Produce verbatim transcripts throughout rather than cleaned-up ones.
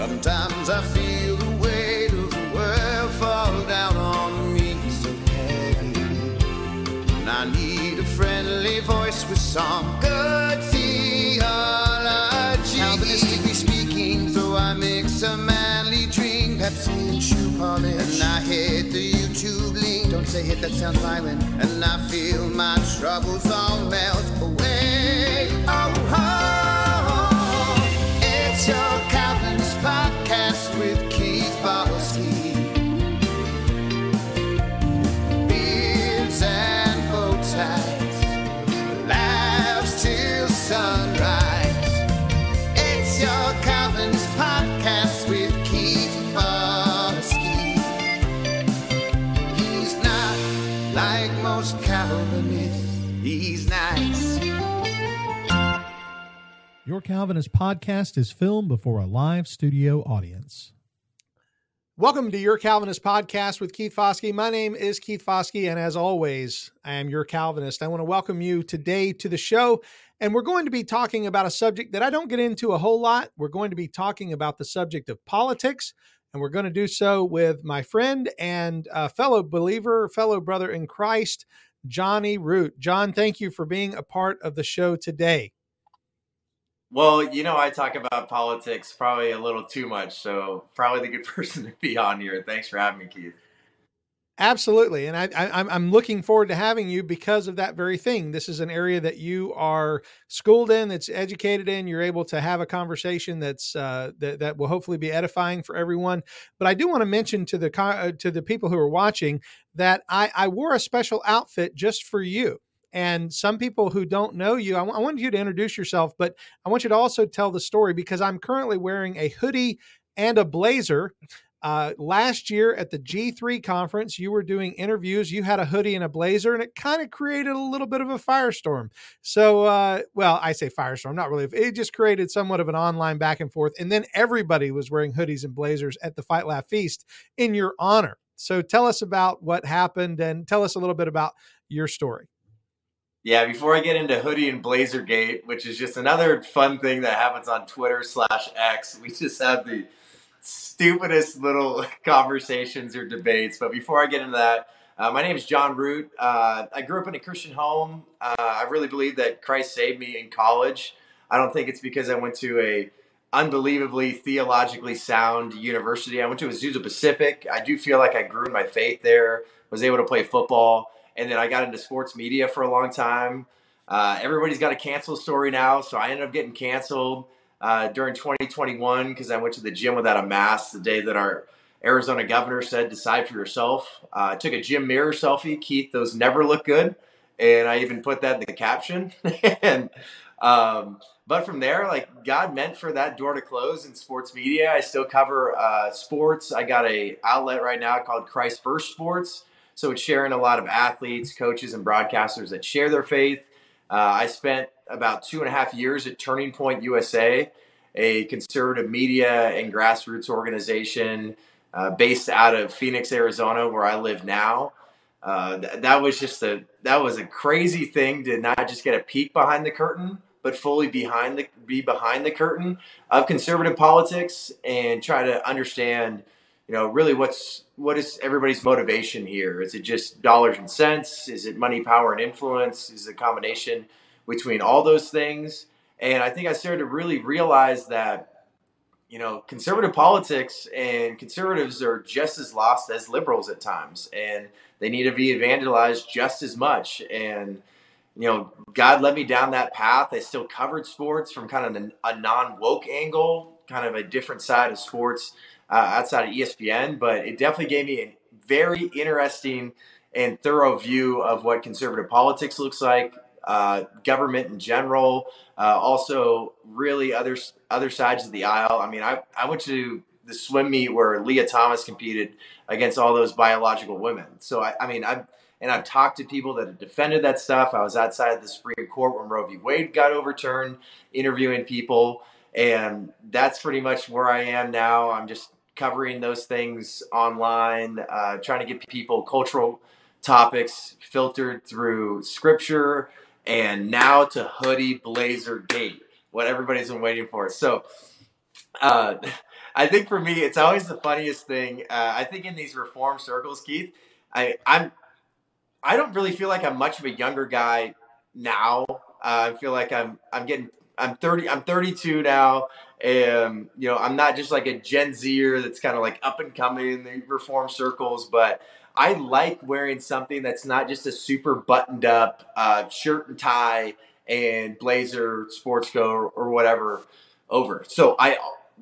Sometimes I feel the weight of the world fall down on me so heavy, and I need a friendly voice with some good theology. Calvinistically speaking, so I mix a manly drink, Pepsi and shoe polish, and I hit the YouTube link. Don't say hit, that sounds violent. And I feel my troubles all melt away. Oh, oh, it's your Calvinist podcast with Keith Foskey. Beards and bow ties, laughs till sunrise. It's your Calvinist podcast with Keith Foskey. He's not like most Calvinists, he's nice. Your Calvinist podcast is filmed before a live studio audience. Welcome to Your Calvinist Podcast with Keith Foskey. My name is Keith Foskey, and as always, I am your Calvinist. I want to welcome you today to the show, and we're going to be talking about a subject that I don't get into a whole lot. We're going to be talking about the subject of politics, and we're going to do so with my friend and uh, fellow believer, fellow brother in Christ, Johnny Root. John, thank you for being a part of the show today. Well, you know, I talk about politics probably a little too much, so probably the good person to be on here. Thanks for having me, Keith. Absolutely. And I, I, I'm I'm looking forward to having you because of that very thing. This is an area that you are schooled in, that's educated in. You're able to have a conversation that's uh, that, that will hopefully be edifying for everyone. But I do want to mention to the uh, to the people who are watching that I, I wore a special outfit just for you. And some people who don't know you, I, w- I want you to introduce yourself, but I want you to also tell the story because I'm currently wearing a hoodie and a blazer. Uh, last year at the G three conference, you were doing interviews. You had a hoodie and a blazer, and it kind of created a little bit of a firestorm. So, uh, well, I say firestorm, not really. It just created somewhat of an online back and forth. And then everybody was wearing hoodies and blazers at the Fight Laugh Feast in your honor. So tell us about what happened and tell us a little bit about your story. Yeah, before I get into hoodie and blazer gate, which is just another fun thing that happens on Twitter slash X, we just have the stupidest little conversations or debates. But before I get into that, uh, my name is John Root. Uh, I grew up in a Christian home. Uh, I really believe that Christ saved me in college. I don't think it's because I went to a unbelievably theologically sound university. I went to Azusa Pacific. I do feel like I grew in my faith there, was able to play football. And then I got into sports media for a long time. Uh, everybody's got a cancel story now, so I ended up getting canceled uh, during twenty twenty-one because I went to the gym without a mask the day that our Arizona governor said, decide for yourself. Uh, I took a gym mirror selfie. Keith, those never look good. And I even put that in the caption. and um, But from there, like God meant for that door to close in sports media. I still cover uh, sports. I got a outlet right now called Christ First Sports. So it's sharing a lot of athletes, coaches, and broadcasters that share their faith. Uh, I spent about two and a half years at Turning Point U S A, a conservative media and grassroots organization uh, based out of Phoenix, Arizona, where I live now. Uh, th- that was just a that was a crazy thing to not just get a peek behind the curtain, but fully behind the be behind the curtain of conservative politics and try to understand, you know, really what's what is everybody's motivation here? Is it just dollars and cents? Is it money, power, and influence? Is it a combination between all those things? And I think I started to really realize that, you know, conservative politics and conservatives are just as lost as liberals at times, and they need to be evangelized just as much. And, you know, God led me down that path. I still covered sports from kind of a non-woke angle, kind of a different side of sports Uh, outside of E S P N, but it definitely gave me a very interesting and thorough view of what conservative politics looks like, uh, government in general, uh, also really other other sides of the aisle. I mean, I, I went to the swim meet where Leah Thomas competed against all those biological women. So, I, I mean, I've and I've talked to people that have defended that stuff. I was outside of the Supreme Court when Roe v. Wade got overturned, interviewing people, and that's pretty much where I am now. I'm just covering those things online, uh, trying to get people cultural topics filtered through scripture, and now to hoodie blazer gate, what everybody's been waiting for. So uh, I think for me, it's always the funniest thing. Uh, I think in these reform circles, Keith, I, I'm I don't really feel like I'm much of a younger guy now. Uh, I feel like I'm I'm getting I'm thirty I'm thirty-two now, and you know I'm not just like a Gen Zer that's kind of like up and coming in the reform circles, but I like wearing something that's not just a super buttoned up uh, shirt and tie and blazer, sports coat, or, or whatever over. So I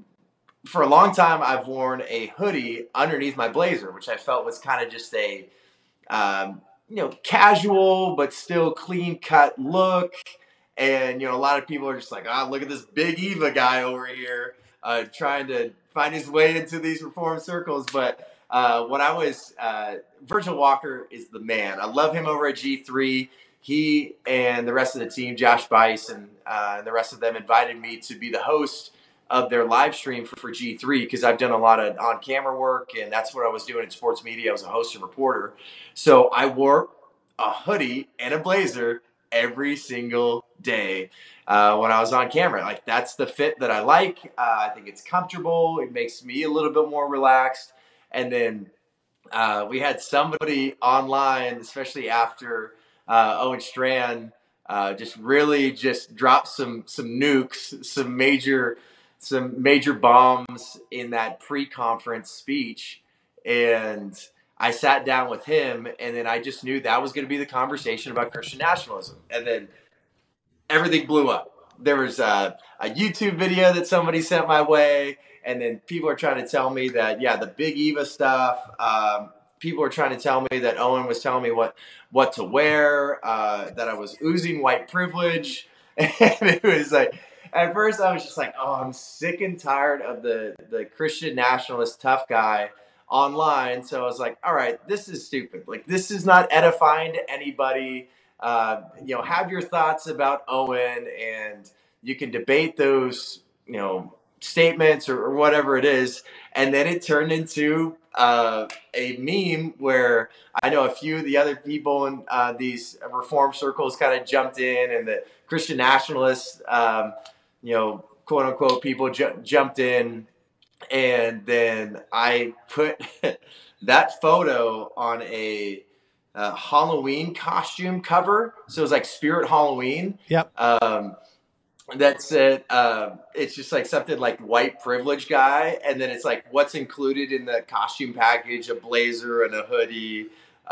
for a long time I've worn a hoodie underneath my blazer, which I felt was kind of just a um, you know, casual but still clean cut look. And, you know, a lot of people are just like, ah, oh, look at this Big Eva guy over here uh, trying to find his way into these reform circles. But uh, when I was, uh, Virgil Walker is the man. I love him over at G three. He and the rest of the team, Josh Bice and uh, the rest of them invited me to be the host of their live stream for, for G three because I've done a lot of on-camera work, and that's what I was doing in sports media. I was a host and reporter. So I wore a hoodie and a blazer every single day uh, when I was on camera. Like, that's the fit that I like. Uh, I think it's comfortable. It makes me a little bit more relaxed. And then uh, we had somebody online, especially after uh, Owen Strachan uh, just really just dropped some some nukes, some major some major bombs in that pre-conference speech. And I sat down with him, and then I just knew that was going to be the conversation about Christian nationalism. And then everything blew up. There was a, a YouTube video that somebody sent my way, and then people are trying to tell me that, yeah, the Big Eva stuff, um, people are trying to tell me that Owen was telling me what, what to wear, uh, that I was oozing white privilege. And it was like, at first I was just like, oh, I'm sick and tired of the, the Christian nationalist tough guy online. So I was like, all right, this is stupid. Like, this is not edifying to anybody. Uh, you know, have your thoughts about Owen, and you can debate those, you know, statements or, or whatever it is. And then it turned into uh, a meme where I know a few of the other people in uh, these reform circles kind of jumped in, and the Christian nationalists, um, you know, quote unquote, people ju- jumped in. And then I put that photo on a uh, Halloween costume cover. So it was like Spirit Halloween. Yep. Um, that's it. Uh, it's just like something like white privilege guy. And then it's like what's included in the costume package, a blazer and a hoodie,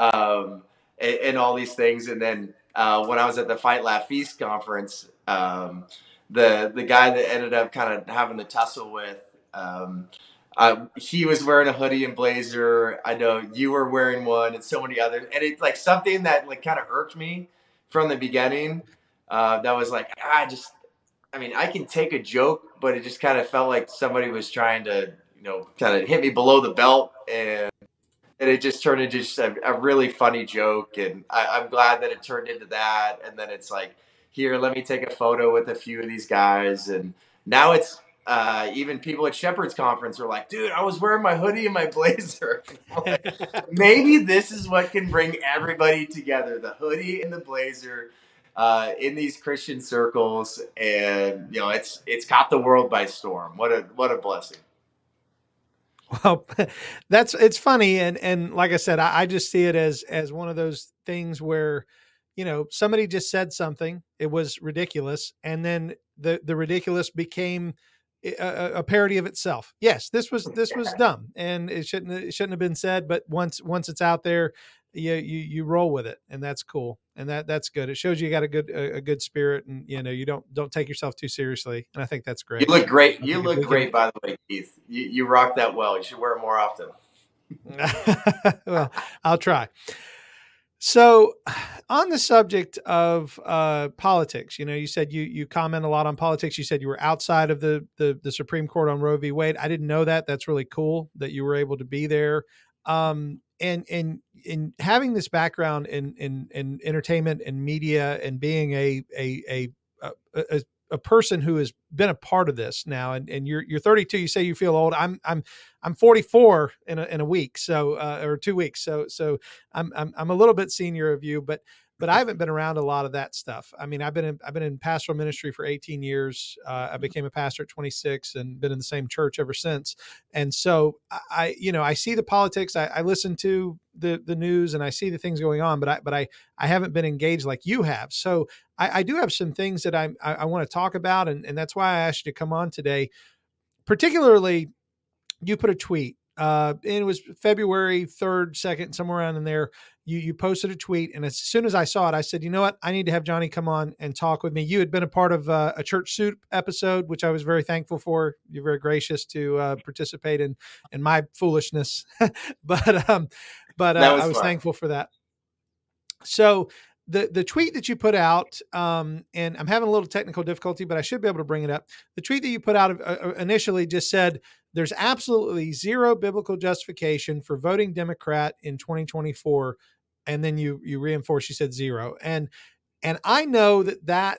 um, and, and all these things. And then uh, when I was at the Fight Laugh Feast conference, um, the, the guy that ended up kind of having the tussle with, Um, uh, he was wearing a hoodie and blazer. I know you were wearing one, and so many others. And it's like something that like kind of irked me from the beginning. Uh, that was like, I just, I mean, I can take a joke, but it just kind of felt like somebody was trying to, you know, kind of hit me below the belt, and and it just turned into just a, a really funny joke. And I, I'm glad that it turned into that. And then it's like, here, let me take a photo with a few of these guys, and now it's. Uh, even people at Shepherd's Conference are like, dude, I was wearing my hoodie and my blazer. Like, maybe this is what can bring everybody together, the hoodie and the blazer uh, in these Christian circles. And, you know, it's it's caught the world by storm. What a what a blessing. Well, that's, it's funny. And, and like I said, I, I just see it as, as one of those things where, you know, somebody just said something, it was ridiculous. And then the, the ridiculous became A, a parody of itself. Yes, this was this was dumb, and it shouldn't it shouldn't have been said. But once once it's out there, you you you roll with it, and that's cool, and that that's good. It shows you got a good a, a good spirit, and you know you don't don't take yourself too seriously, and I think that's great. You look great. You look great, by the way, Keith. You you rock that well. You should wear it more often. Well, I'll try. So on the subject of uh, politics, you know, you said you you comment a lot on politics. You said you were outside of the, the the Supreme Court on Roe v. Wade. I didn't know that. That's really cool that you were able to be there. Um, and and in having this background in in in entertainment and media, and being a a a a, a person who has been a part of this now, and, and you're you're thirty-two. You say you feel old. I'm I'm I'm forty-four in a in a week, so uh, or two weeks. So so I'm I'm I'm a little bit senior of you, but but I haven't been around a lot of that stuff. I mean, I've been in, I've been in pastoral ministry for eighteen years. Uh, I became a pastor at twenty-six and been in the same church ever since. And so I, you know, I see the politics, I, I listen to the, the news and I see the things going on, but I, but I, I haven't been engaged like you have. So I, I do have some things that I, I, I want to talk about. And, and that's why I asked you to come on today. Particularly, you put a tweet, uh, and it was February third, second, somewhere around in there. You you posted a tweet, and as soon as I saw it, I said, you know what? I need to have Johnny come on and talk with me. You had been a part of uh, a Church Soup episode, which I was very thankful for. You're very gracious to uh, participate in in my foolishness, but um, but uh, was I was fun. thankful for that. So. The the tweet that you put out, um, and I'm having a little technical difficulty, but I should be able to bring it up. The tweet that you put out uh, initially just said, there's absolutely zero biblical justification for voting Democrat in twenty twenty-four. And then you you reinforced, you said zero. And and I know that that,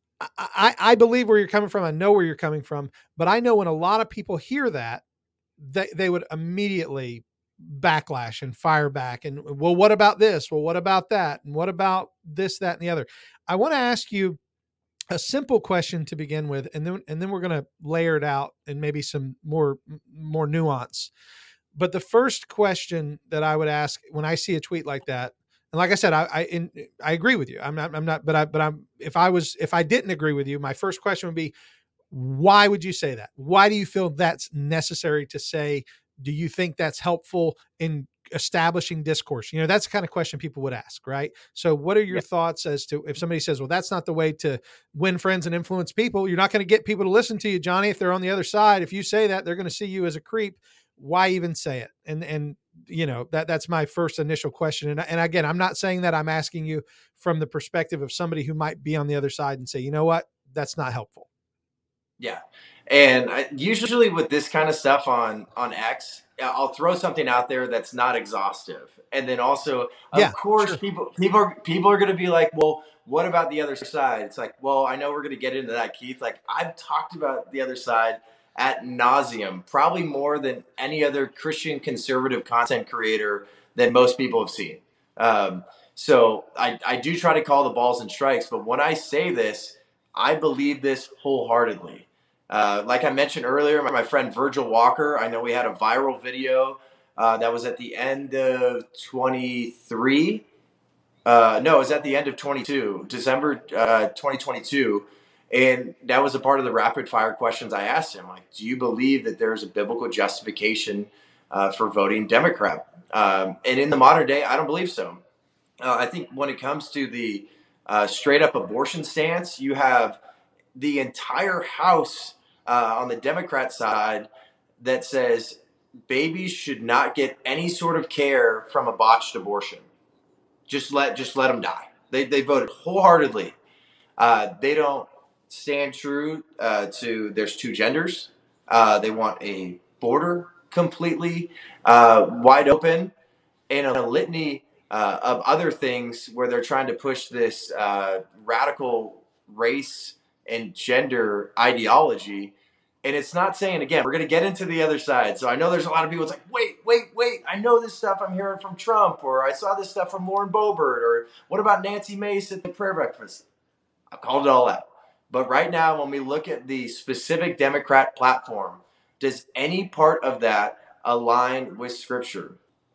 I, I believe where you're coming from. I know where you're coming from. But I know when a lot of people hear that, they, they would immediately backlash and fire back. And well, what about this? Well, what about that? And what about this, that, and the other? I want to ask you a simple question to begin with, and then, and then we're going to layer it out and maybe some more, more nuance. But the first question that I would ask when I see a tweet like that, and like I said, I, I, in, I agree with you. I'm not, I'm not, but I, but I'm, if I was, if I didn't agree with you, my first question would be, why would you say that? Why do you feel that's necessary to say? Do you think that's helpful in establishing discourse? You know, that's the kind of question people would ask, right? So what are your yeah. thoughts as to if somebody says, well, that's not the way to win friends and influence people. You're not going to get people to listen to you, Johnny, if they're on the other side. If you say that, they're going to see you as a creep. Why even say it? And, and, you know, that that's my first initial question. And, and again, I'm not saying that. I'm asking you from the perspective of somebody who might be on the other side and say, you know what, that's not helpful. Yeah. And I, usually with this kind of stuff on, on X, I'll throw something out there that's not exhaustive. And then also, of yeah, course, sure. people, people are, people are going to be like, well, what about the other side? It's like, well, I know we're going to get into that, Keith. Like I've talked about the other side ad nauseum, probably more than any other Christian conservative content creator that most people have seen. Um, so I, I do try to call the balls and strikes, but when I say this, I believe this wholeheartedly. Uh, like I mentioned earlier, my, my friend Virgil Walker, I know we had a viral video uh, that was at the end of twenty-three. Uh, no, it was at the end of twenty-two, December uh, twenty twenty-two. And that was a part of the rapid fire questions I asked him. Like, do you believe that there's a biblical justification uh, for voting Democrat? Um, and in the modern day, I don't believe so. Uh, I think when it comes to the uh, straight up abortion stance, you have the entire House Uh, on the Democrat side that says babies should not get any sort of care from a botched abortion. Just let just let them die. They they voted wholeheartedly. Uh, they don't stand true uh, to there's two genders. Uh, they want a border completely uh, wide open, and a litany uh, of other things where they're trying to push this uh, radical race and gender ideology. And it's not saying, again, we're going to get into the other side. So I know there's a lot of people that's like, wait, wait, wait. I know this stuff I'm hearing from Trump, or I saw this stuff from Lauren Boebert, or what about Nancy Mace at the prayer breakfast? I called it all out. But right now, when we look at the specific Democrat platform, does any part of that align with Scripture?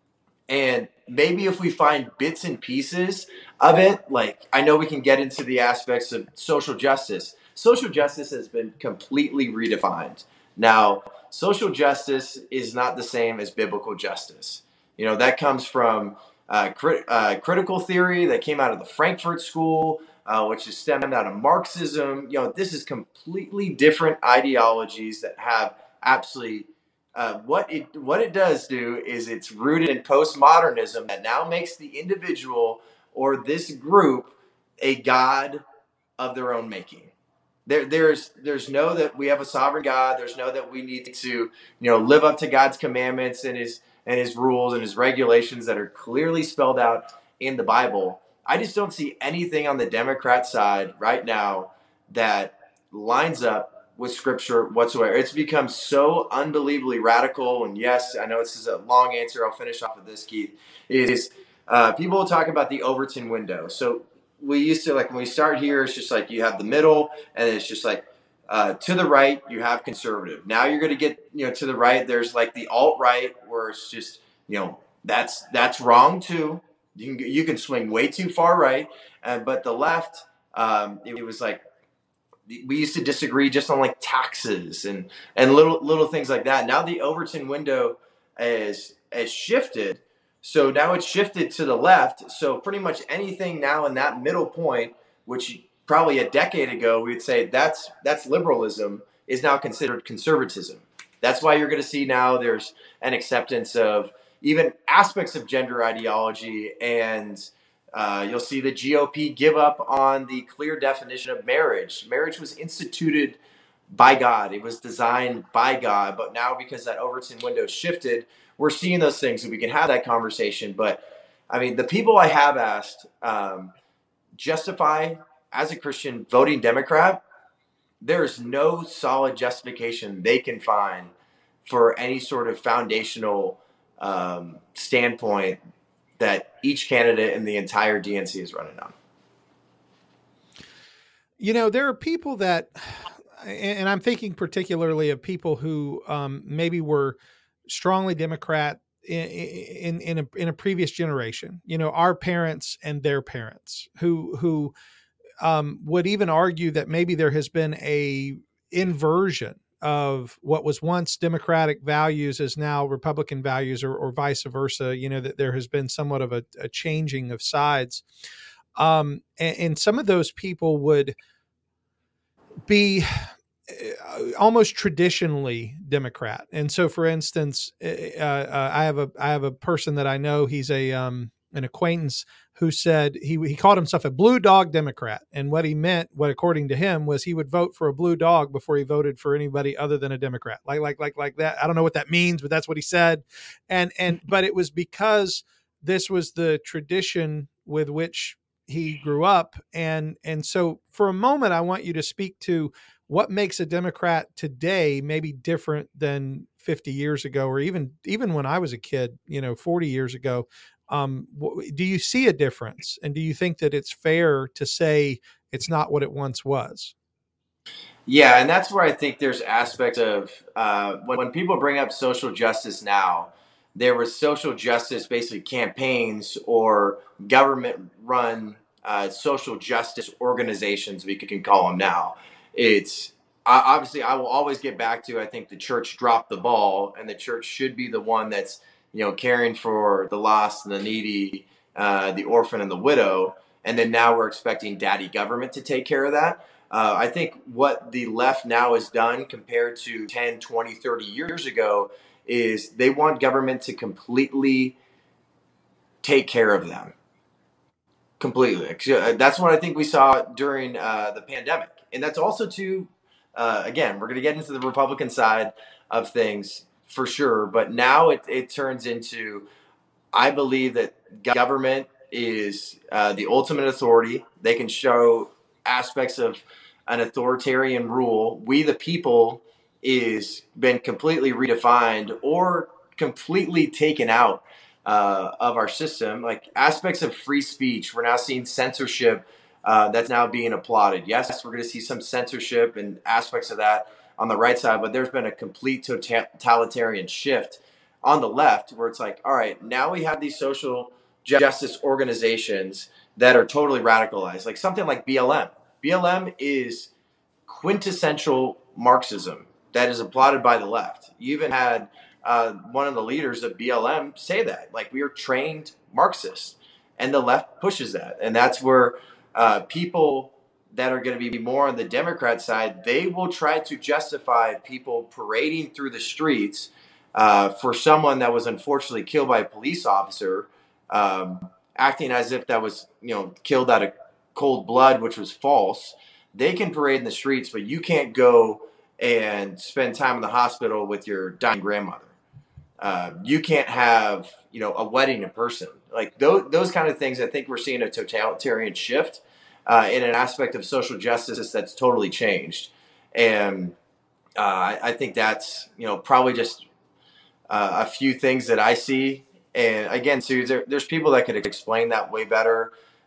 And maybe if we find bits and pieces of it, like I know we can get into the aspects of social justice. Social justice has been completely redefined. Now, social justice is not the same as biblical justice. You know, that comes from uh, crit- uh, critical theory that came out of the Frankfurt School, uh, which is stemmed out of Marxism. You know, this is completely different ideologies that have absolutely uh, what it what it does do is it's rooted in postmodernism that now makes the individual or this group a god of their own making. There, there's, there's no that we have a sovereign God. There's no that we need to, you know, live up to God's commandments and His and His rules and His regulations that are clearly spelled out in the Bible. I just don't see anything on the Democrat side right now that lines up with Scripture whatsoever. It's become so unbelievably radical. And yes, I know this is a long answer. I'll finish off with this, Keith. Is uh, people will talk about the Overton window. So we used to, like, when we start here, it's just like you have the middle, and it's just like uh, to the right, you have conservative. Now you're going to get, you know, to the right, there's like the alt-right, where it's just, you know, that's that's wrong too. You can, you can swing way too far right. Uh, but the left, um, it, it was like, we used to disagree just on like taxes and, and little little things like that. Now the Overton window is has shifted. So now it's shifted to the left. So pretty much anything now in that middle point, which probably a decade ago we'd say that's that's liberalism, is now considered conservatism. That's why you're going to see now there's an acceptance of even aspects of gender ideology, and uh, you'll see the G O P give up on the clear definition of marriage. Marriage was instituted by God. It was designed by God. But now, because that Overton window shifted, we're seeing those things, and we can have that conversation. But I mean, the people I have asked um, justify, as a Christian, voting Democrat. There's no solid justification they can find for any sort of foundational um, standpoint that each candidate in the entire D N C is running on. You know, there are people that, and I'm thinking particularly of people who um, maybe were strongly Democrat in, in, in, a, in a previous generation, you know, our parents and their parents who, who um, would even argue that maybe there has been a inversion of what was once Democratic values is now Republican values, or, or vice versa, you know, that there has been somewhat of a, a changing of sides. Um, and, and some of those people would be almost traditionally Democrat. And so, for instance, uh, uh, I have a, I have a person that I know, he's a, um, an acquaintance who said he, he called himself a blue dog Democrat. And what he meant, what according to him, was he would vote for a blue dog before he voted for anybody other than a Democrat. Like, like, like, like that. I don't know what that means, but that's what he said. And, and, but it was because this was the tradition with which he grew up. And, and so for a moment, I want you to speak to what makes a Democrat today maybe different than fifty years ago, or even, even when I was a kid, you know, forty years ago. Um, do you see a difference? And do you think that it's fair to say it's not what it once was? Yeah, and that's where I think there's aspects of uh, when, when people bring up social justice now, there was social justice basically campaigns or government-run uh, social justice organizations, we can call them now. It's uh, obviously, I will always get back to, I think the church dropped the ball, and the church should be the one that's, you know, caring for the lost and the needy, uh, the orphan and the widow. And then now we're expecting daddy government to take care of that. Uh, I think what the left now has done compared to ten, twenty, thirty years ago is they want government to completely take care of them. Completely. That's what I think we saw during uh, the pandemic. And that's also to, uh, again, we're going to get into the Republican side of things for sure. But now it, it turns into, I believe that government is uh, the ultimate authority. They can show aspects of an authoritarian rule. We the people is been completely redefined or completely taken out uh, of our system. Like aspects of free speech, we're now seeing censorship uh, that's now being applauded. Yes, we're going to see some censorship and aspects of that on the right side, but there's been a complete totalitarian shift on the left where it's like, all right, now we have these social justice organizations that are totally radicalized, like something like B L M. B L M is quintessential Marxism that is applauded by the left. You even had uh, one of the leaders of B L M say that, like, we are trained Marxists, and the left pushes that. And that's where uh, people that are going to be more on the Democrat side, they will try to justify people parading through the streets uh, for someone that was unfortunately killed by a police officer, um, acting as if that was, you know, killed out of cold blood, which was false. They can parade in the streets, but you can't go and spend time in the hospital with your dying grandmother. Uh, you can't have, you know, a wedding in person. Like those, those kind of things. I think we're seeing a totalitarian shift uh, in an aspect of social justice that's totally changed. And uh, I, I think that's, you know, probably just uh, a few things that I see. And again, Sue, there, there's people that could explain that way better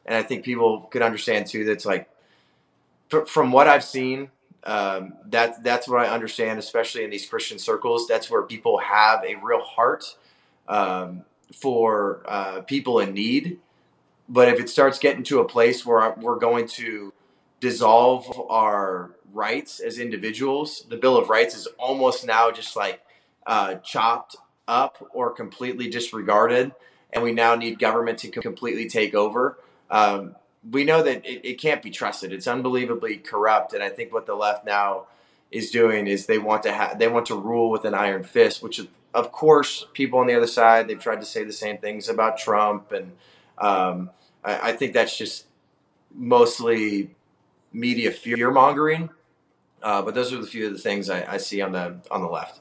And I think people could understand too, that's like, from what I've seen, um, that, that's what I understand, especially in these Christian circles. That's where people have a real heart um, for uh, people in need. But if it starts getting to a place where we're going to dissolve our rights as individuals, the Bill of Rights is almost now just like uh, chopped up or completely disregarded, and we now need government to completely take over. Um, we know that it, it can't be trusted. It's unbelievably corrupt, and I think what the left now is doing is they want to have they want to rule with an iron fist, which of course people on the other side, they've tried to say the same things about Trump, and um, I, I think that's just mostly media fear mongering. Uh, but those are the few of the things I, I see on the on the left.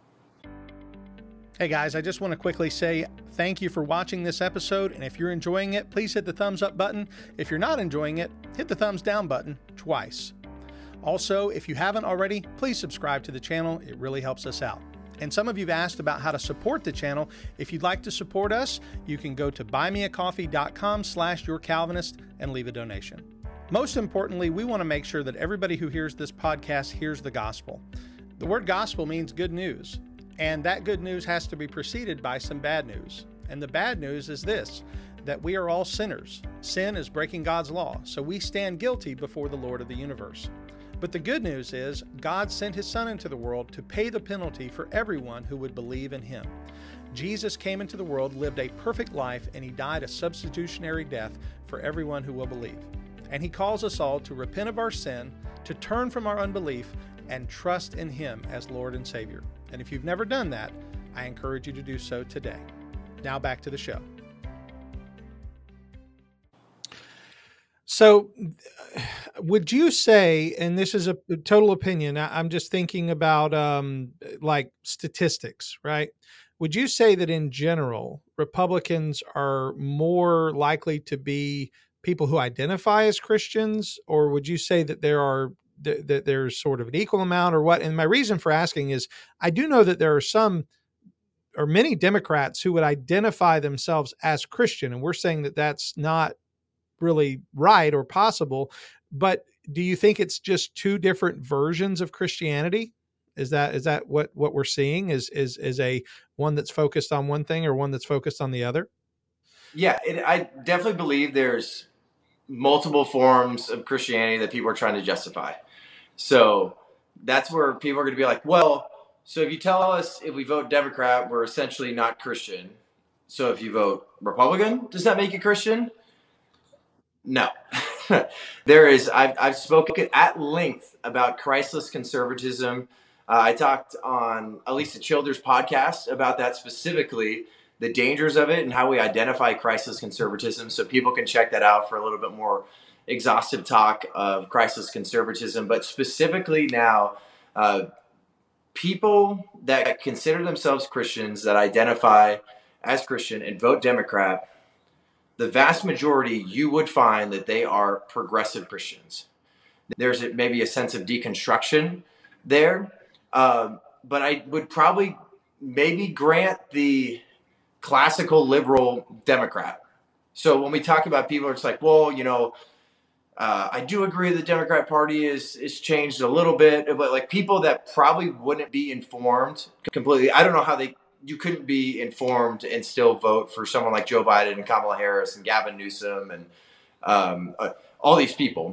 Hey guys, I just want to quickly say thank you for watching this episode, and if you're enjoying it, please hit the thumbs up button. If you're not enjoying it, hit the thumbs down button twice. Also, if you haven't already, please subscribe to the channel. It really helps us out. And some of you have asked about how to support the channel. If you'd like to support us, you can go to buymeacoffee.com slash yourcalvinist and leave a donation. Most importantly, we want to make sure that everybody who hears this podcast hears the gospel. The word gospel means good news. And that good news has to be preceded by some bad news. And the bad news is this, that we are all sinners. Sin is breaking God's law, so we stand guilty before the Lord of the universe. But the good news is God sent his Son into the world to pay the penalty for everyone who would believe in him. Jesus came into the world, lived a perfect life, and he died a substitutionary death for everyone who will believe. And he calls us all to repent of our sin, to turn from our unbelief, and trust in him as Lord and Savior. And if you've never done that, I encourage you to do so today. Now back to the show. So would you say, and this is a total opinion, I'm just thinking about um, like statistics, right? Would you say that in general, Republicans are more likely to be people who identify as Christians, or would you say that there are that there's sort of an equal amount, or what? And my reason for asking is I do know that there are some or many Democrats who would identify themselves as Christian. And we're saying that that's not really right or possible. But do you think it's just two different versions of Christianity? Is that, is that what, what we're seeing is, is, is a one that's focused on one thing or one that's focused on the other? Yeah, it, I definitely believe there's multiple forms of Christianity that people are trying to justify. So that's where people are going to be like, well, so if you tell us if we vote Democrat, we're essentially not Christian. So if you vote Republican, does that make you Christian? No. There is, I've, I've spoken at length about Christless conservatism. Uh, I talked on Alisa Childers' podcast about that specifically, the dangers of it and how we identify Christless conservatism. So people can check that out for a little bit more exhaustive talk of Christless conservatism. But specifically now, uh, people that consider themselves Christians, that identify as Christian and vote Democrat, the vast majority, you would find that they are progressive Christians. There's maybe a sense of deconstruction there. Um, but I would probably maybe grant the classical liberal Democrat. So when we talk about people, it's like, well, you know, uh, I do agree the Democrat Party is is changed a little bit, but like people that probably wouldn't be informed completely. I don't know how they, you couldn't be informed and still vote for someone like Joe Biden and Kamala Harris and Gavin Newsom and um, uh, all these people.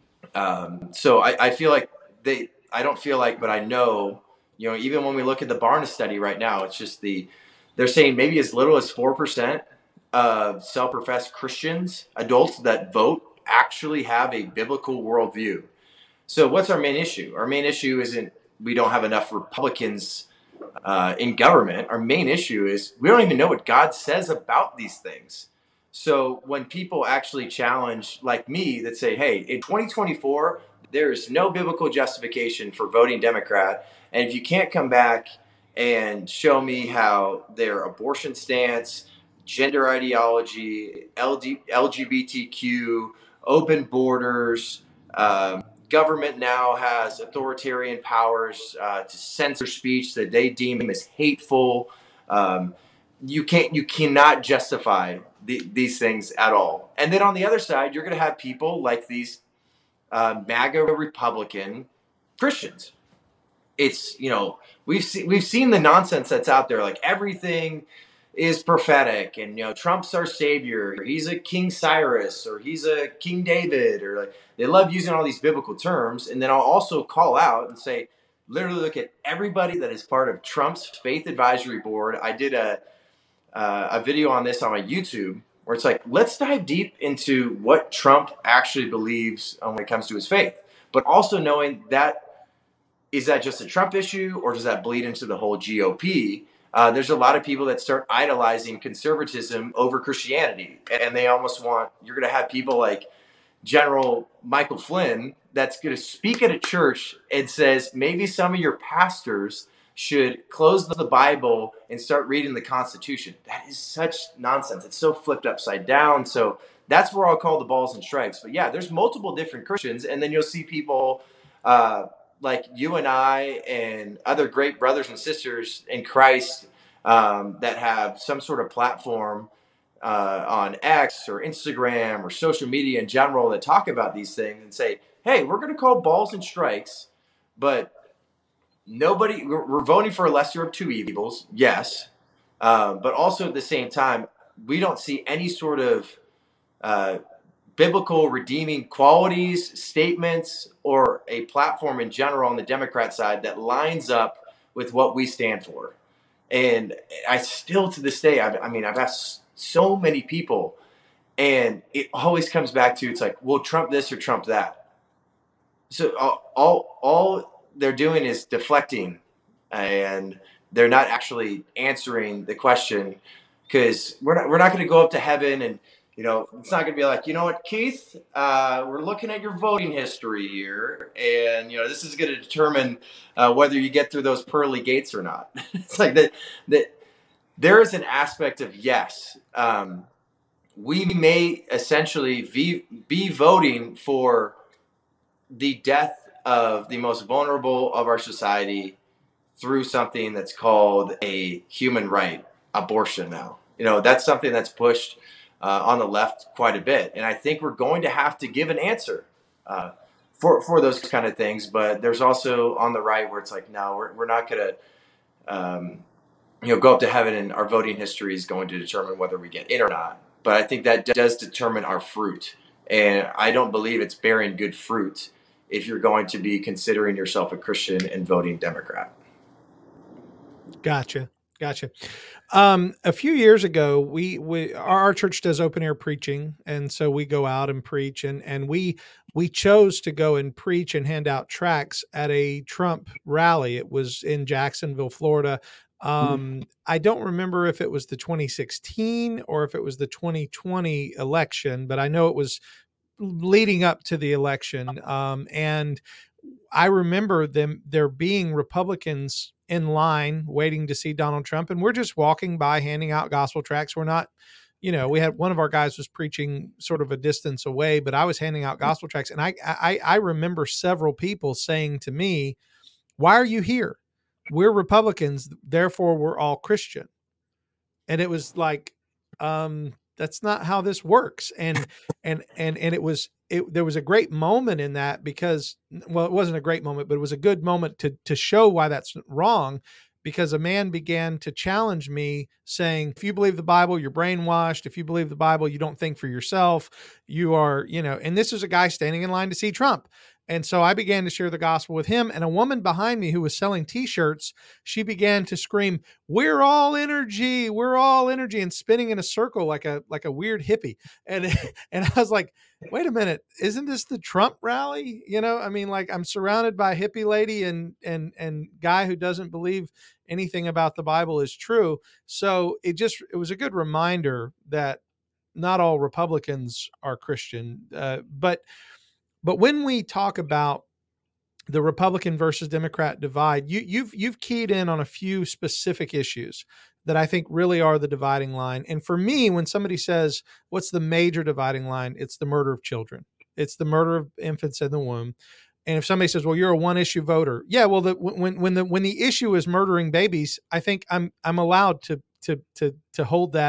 Um, so I, I feel like they, I don't feel like, but I know, you know, even when we look at the Barna study right now, it's just the, they're saying maybe as little as four percent of self-professed Christians, adults that vote, actually have a biblical worldview. So what's our main issue? Our main issue isn't we don't have enough Republicans uh, in government. Our main issue is we don't even know what God says about these things. So when people actually challenge, like me, that say, hey, in twenty twenty-four, there is no biblical justification for voting Democrat. And if you can't come back and show me how their abortion stance, gender ideology, L G B T Q, open borders, um, government now has authoritarian powers uh, to censor speech that they deem as hateful. Um, you can't, you cannot justify the, these things at all. And then on the other side, you're going to have people like these uh, MAGA Republican Christians. It's, you know, we've seen, we've seen the nonsense that's out there. Like everything is prophetic and, you know, Trump's our savior. Or he's a King Cyrus or he's a King David, or like they love using all these biblical terms. And then I'll also call out and say, literally look at everybody that is part of Trump's faith advisory board. I did a, uh, a video on this on my YouTube where it's like, let's dive deep into what Trump actually believes when it comes to his faith, but also knowing that, is that just a Trump issue or does that bleed into the whole G O P? Uh, there's a lot of people that start idolizing conservatism over Christianity. And they almost want, you're going to have people like General Michael Flynn that's going to speak at a church and says, maybe some of your pastors should close the Bible and start reading the Constitution. That is such nonsense. It's so flipped upside down. So that's where I'll call the balls and strikes. But yeah, there's multiple different Christians. And then you'll see people, uh, like you and I and other great brothers and sisters in Christ um, that have some sort of platform uh, on X or Instagram or social media in general that talk about these things and say, hey, we're going to call balls and strikes, but nobody, we're, we're voting for a lesser of two evils, yes. Um, but also at the same time, we don't see any sort of uh, biblical redeeming qualities, statements, or a platform in general on the Democrat side that lines up with what we stand for. And I still, to this day, I've, I mean, I've asked so many people, and it always comes back to, it's like, well, Trump this or Trump that. So all, all, all they're doing is deflecting, and they're not actually answering the question, because we're not, we're not going to go up to heaven and, you know, it's not going to be like, you know what, Keith, uh, we're looking at your voting history here. And, you know, this is going to determine uh, whether you get through those pearly gates or not. It's like that, that there is an aspect of, yes, um, we may essentially be, be voting for the death of the most vulnerable of our society through something that's called a human right, abortion now. You know, that's something that's pushed Uh, on the left quite a bit. And I think we're going to have to give an answer uh, for, for those kind of things. But there's also on the right where it's like, no, we're, we're not going to, um, you know, go up to heaven and our voting history is going to determine whether we get in or not. But I think that does determine our fruit. And I don't believe it's bearing good fruit if you're going to be considering yourself a Christian and voting Democrat. Gotcha. Gotcha. Um, a few years ago, we, we, our, our church does open air preaching. And so we go out and preach, and, and we, we chose to go and preach and hand out tracts at a Trump rally. It was in Jacksonville, Florida. Um, mm. I don't remember if it was the twenty sixteen or if it was the twenty twenty election, but I know it was leading up to the election. Um, and I remember them, there being Republicans in line waiting to see Donald Trump. And we're just walking by handing out gospel tracts. We're not, you know, we had one of our guys was preaching sort of a distance away, but I was handing out gospel tracts. And I, I, I remember several people saying to me, why are you here? We're Republicans, therefore we're all Christian. And it was like, um, that's not how this works. And, and, and, and it was, it, there was a great moment in that because, well, it wasn't a great moment, but it was a good moment to, to show why that's wrong, because a man began to challenge me saying, if you believe the Bible, you're brainwashed. If you believe the Bible, you don't think for yourself. You are, you know, and this is a guy standing in line to see Trump. And so I began to share the gospel with him, and a woman behind me who was selling t-shirts, she began to scream, we're all energy, we're all energy, and spinning in a circle like a, like a weird hippie. And, and I was like, wait a minute, isn't this the Trump rally? You know, I mean, like I'm surrounded by hippie lady and, and, and guy who doesn't believe anything about the Bible is true. So it just, it was a good reminder that not all Republicans are Christian, uh, but But when we talk about the Republican versus Democrat divide, you, you've you've keyed in on a few specific issues that I think really are the dividing line. And for me, when somebody says, what's the major dividing line? It's the murder of children. It's the murder of infants in the womb. And if somebody says, well, you're a one issue voter. Yeah, well, the, when when the when the issue is murdering babies, I think I'm I'm allowed to to to to hold that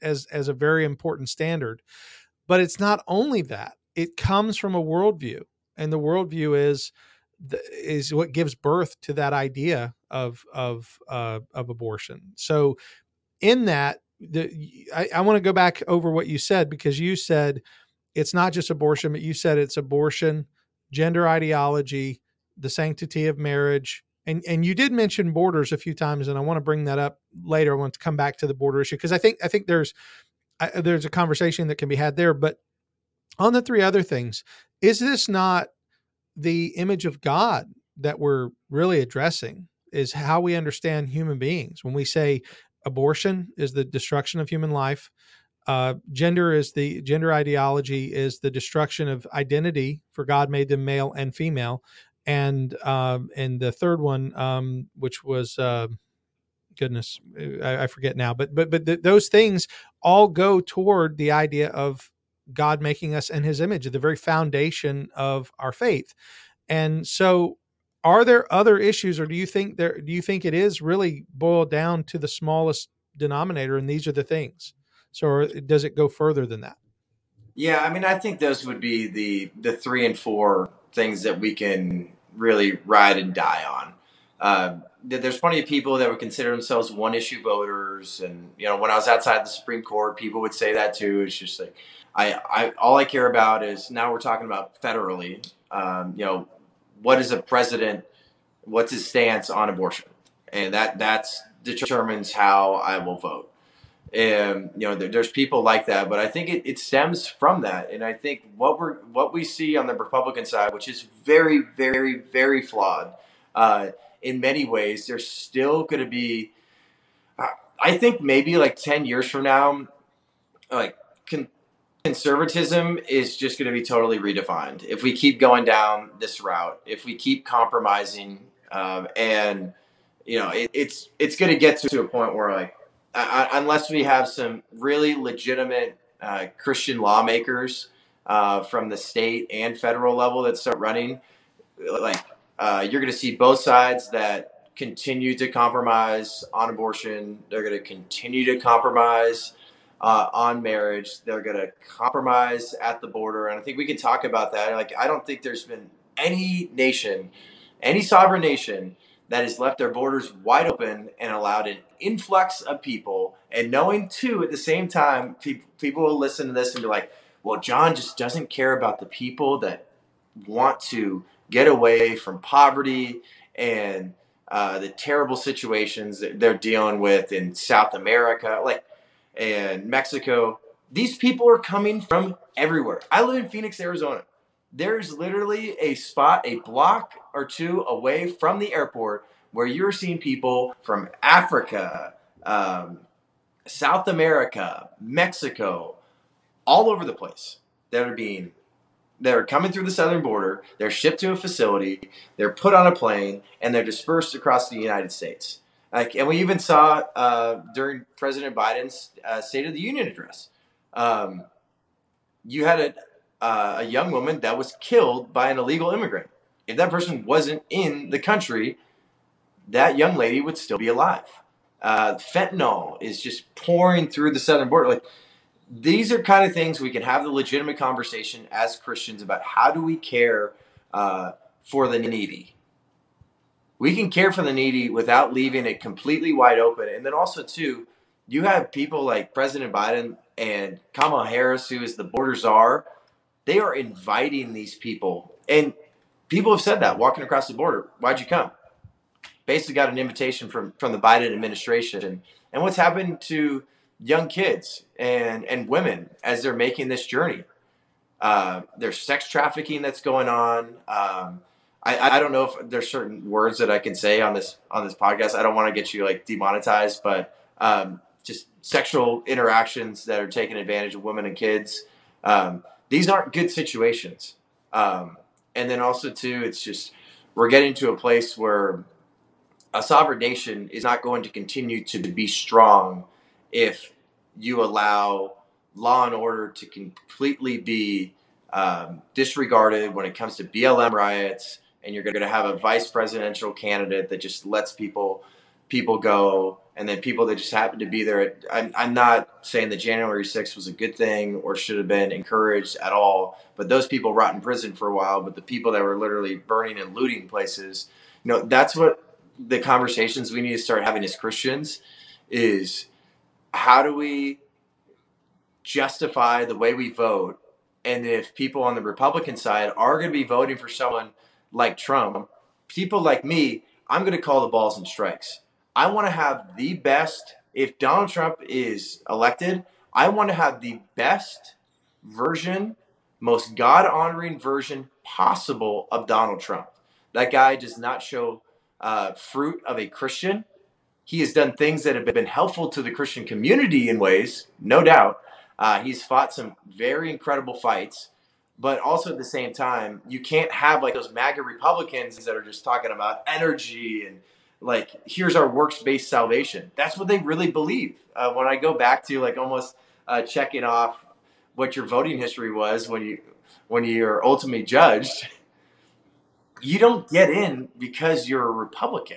as as a very important standard. But it's not only that; it comes from a worldview, and the worldview is the, is what gives birth to that idea of of uh, of abortion. So, in that, the, I, I want to go back over what you said, because you said it's not just abortion, but you said it's abortion, gender ideology, the sanctity of marriage. And, and you did mention borders a few times, and I want to bring that up later. I want to come back to the border issue, because I think, I think there's, I, there's a conversation that can be had there. But on the three other things, is this not the image of God that we're really addressing? Is how we understand human beings. When we say abortion is the destruction of human life, Uh, gender is the gender ideology is the destruction of identity, for God made them male and female. And, um, and the third one, um, which was, uh, goodness, I, I forget now, but, but, but th- those things all go toward the idea of God making us in his image, the very foundation of our faith. And so, are there other issues, or do you think there, do you think it is really boiled down to the smallest denominator, and these are the things? So, or does it go further than that? Yeah, I mean, I think those would be the the three and four things that we can really ride and die on. Uh, there's plenty of people that would consider themselves one issue voters, and you know, when I was outside the Supreme Court, people would say that too. It's just like, I, I all I care about is, now we're talking about federally. Um, you know, what is a president? What's his stance on abortion? And that that's determines how I will vote. And you know, there, there's people like that, but I think it, it stems from that. And I think what we're what we see on the Republican side, which is very, very, very flawed uh, in many ways, there's still going to be. Uh, I think maybe like ten years from now, like con- conservatism is just going to be totally redefined if we keep going down this route. If we keep compromising, um, and you know, it, it's it's going to get to a point where like. Uh, unless we have some really legitimate uh, Christian lawmakers uh, from the state and federal level that start running, like uh, you're going to see both sides that continue to compromise on abortion. They're going to continue to compromise uh, on marriage. They're going to compromise at the border. And I think we can talk about that. Like, I don't think there's been any nation, any sovereign nation that has left their borders wide open and allowed an influx of people, and knowing too at the same time, people people will listen to this and be like, well, John just doesn't care about the people that want to get away from poverty and uh, the terrible situations that they're dealing with in South America, like, and Mexico. These people are coming from everywhere. I live in Phoenix, Arizona. There's literally a spot, a block or two away from the airport, where you're seeing people from Africa, um, South America, Mexico, all over the place that are being, that are coming through the southern border. They're shipped to a facility, they're put on a plane, and they're dispersed across the United States. Like, and we even saw uh, during President Biden's uh, State of the Union address, um, you had a Uh, a young woman that was killed by an illegal immigrant. If that person wasn't in the country, that young lady would still be alive. Uh, fentanyl is just pouring through the southern border. Like, these are kind of things we can have the legitimate conversation as Christians about. How do we care uh, for the needy? We can care for the needy without leaving it completely wide open. And then also, too, you have people like President Biden and Kamala Harris, who is the border czar. They are inviting these people. And people have said that walking across the border. Why'd you come? Basically got an invitation from, from the Biden administration. And, and what's happened to young kids and, and women as they're making this journey? Uh, there's sex trafficking that's going on. Um, I, I don't know if there's certain words that I can say on this on this podcast. I don't want to get you like demonetized, but um, just sexual interactions that are taking advantage of women and kids. Um, These aren't good situations. Um, and then also, too, it's just we're getting to a place where a sovereign nation is not going to continue to be strong if you allow law and order to completely be um, disregarded when it comes to B L M riots, and you're going to have a vice presidential candidate that just lets people people go, and then people that just happen to be there. I'm, I'm not saying that January sixth was a good thing or should have been encouraged at all, but those people rot in prison for a while. But the people that were literally burning and looting places, you know, that's what the conversations we need to start having as Christians is, how do we justify the way we vote? And if people on the Republican side are going to be voting for someone like Trump, people like me, I'm going to call the balls and strikes. I want to have the best. If Donald Trump is elected, I want to have the best version, most God-honoring version possible of Donald Trump. That guy does not show uh, fruit of a Christian. He has done things that have been helpful to the Christian community in ways, no doubt. Uh, he's fought some very incredible fights, but also at the same time, you can't have like those MAGA Republicans that are just talking about energy and like, here's our works-based salvation. That's what they really believe. Uh, when I go back to like almost uh, checking off what your voting history was when you when you're ultimately judged, you don't get in because you're a Republican.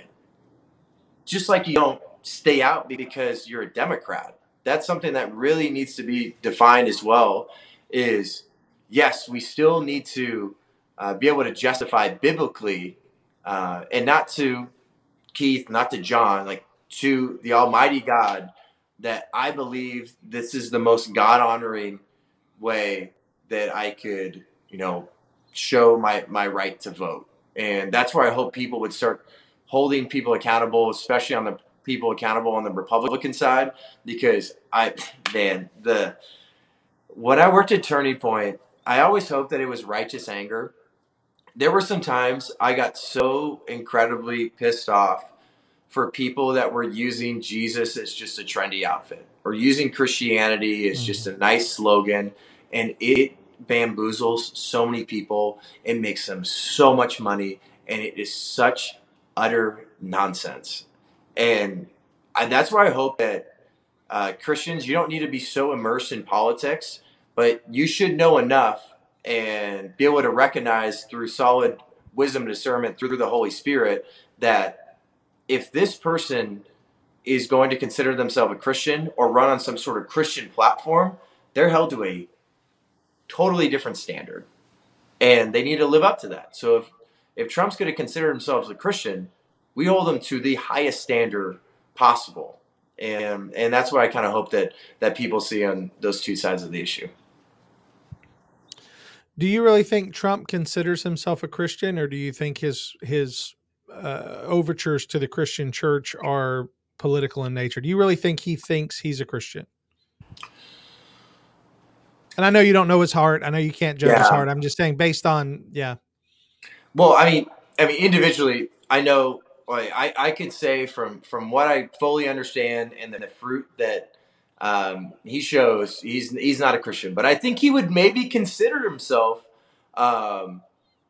Just like you don't stay out because you're a Democrat. That's something that really needs to be defined as well, is yes, we still need to uh, be able to justify biblically uh, and not to Keith, not to John, like to the Almighty God, that I believe this is the most God-honoring way that I could, you know, show my, my right to vote. And that's where I hope people would start holding people accountable, especially on the people accountable on the Republican side, because I, man, the, when I worked at Turning Point, I always hoped that it was righteous anger. There were some times I got so incredibly pissed off for people that were using Jesus as just a trendy outfit or using Christianity as just a nice slogan, and it bamboozles so many people. It makes them so much money, and it is such utter nonsense. And I, that's where I hope that uh, Christians, you don't need to be so immersed in politics, but you should know enough and be able to recognize through solid wisdom and discernment through the Holy Spirit that if this person is going to consider themselves a Christian or run on some sort of Christian platform, they're held to a totally different standard, and they need to live up to that. So if, if Trump's going to consider himself a Christian, we hold them to the highest standard possible. And and that's what I kind of hope that that people see on those two sides of the issue. Do you really think Trump considers himself a Christian, or do you think his his uh, overtures to the Christian church are political in nature? Do you really think he thinks he's a Christian? And I know you don't know his heart. I know you can't judge Yeah. his heart. I'm just saying based on, yeah. Well, I mean, I mean, individually, I know, like, I, I could say from, from what I fully understand and the fruit that um, he shows, he's he's not a Christian. But I think he would maybe consider himself um,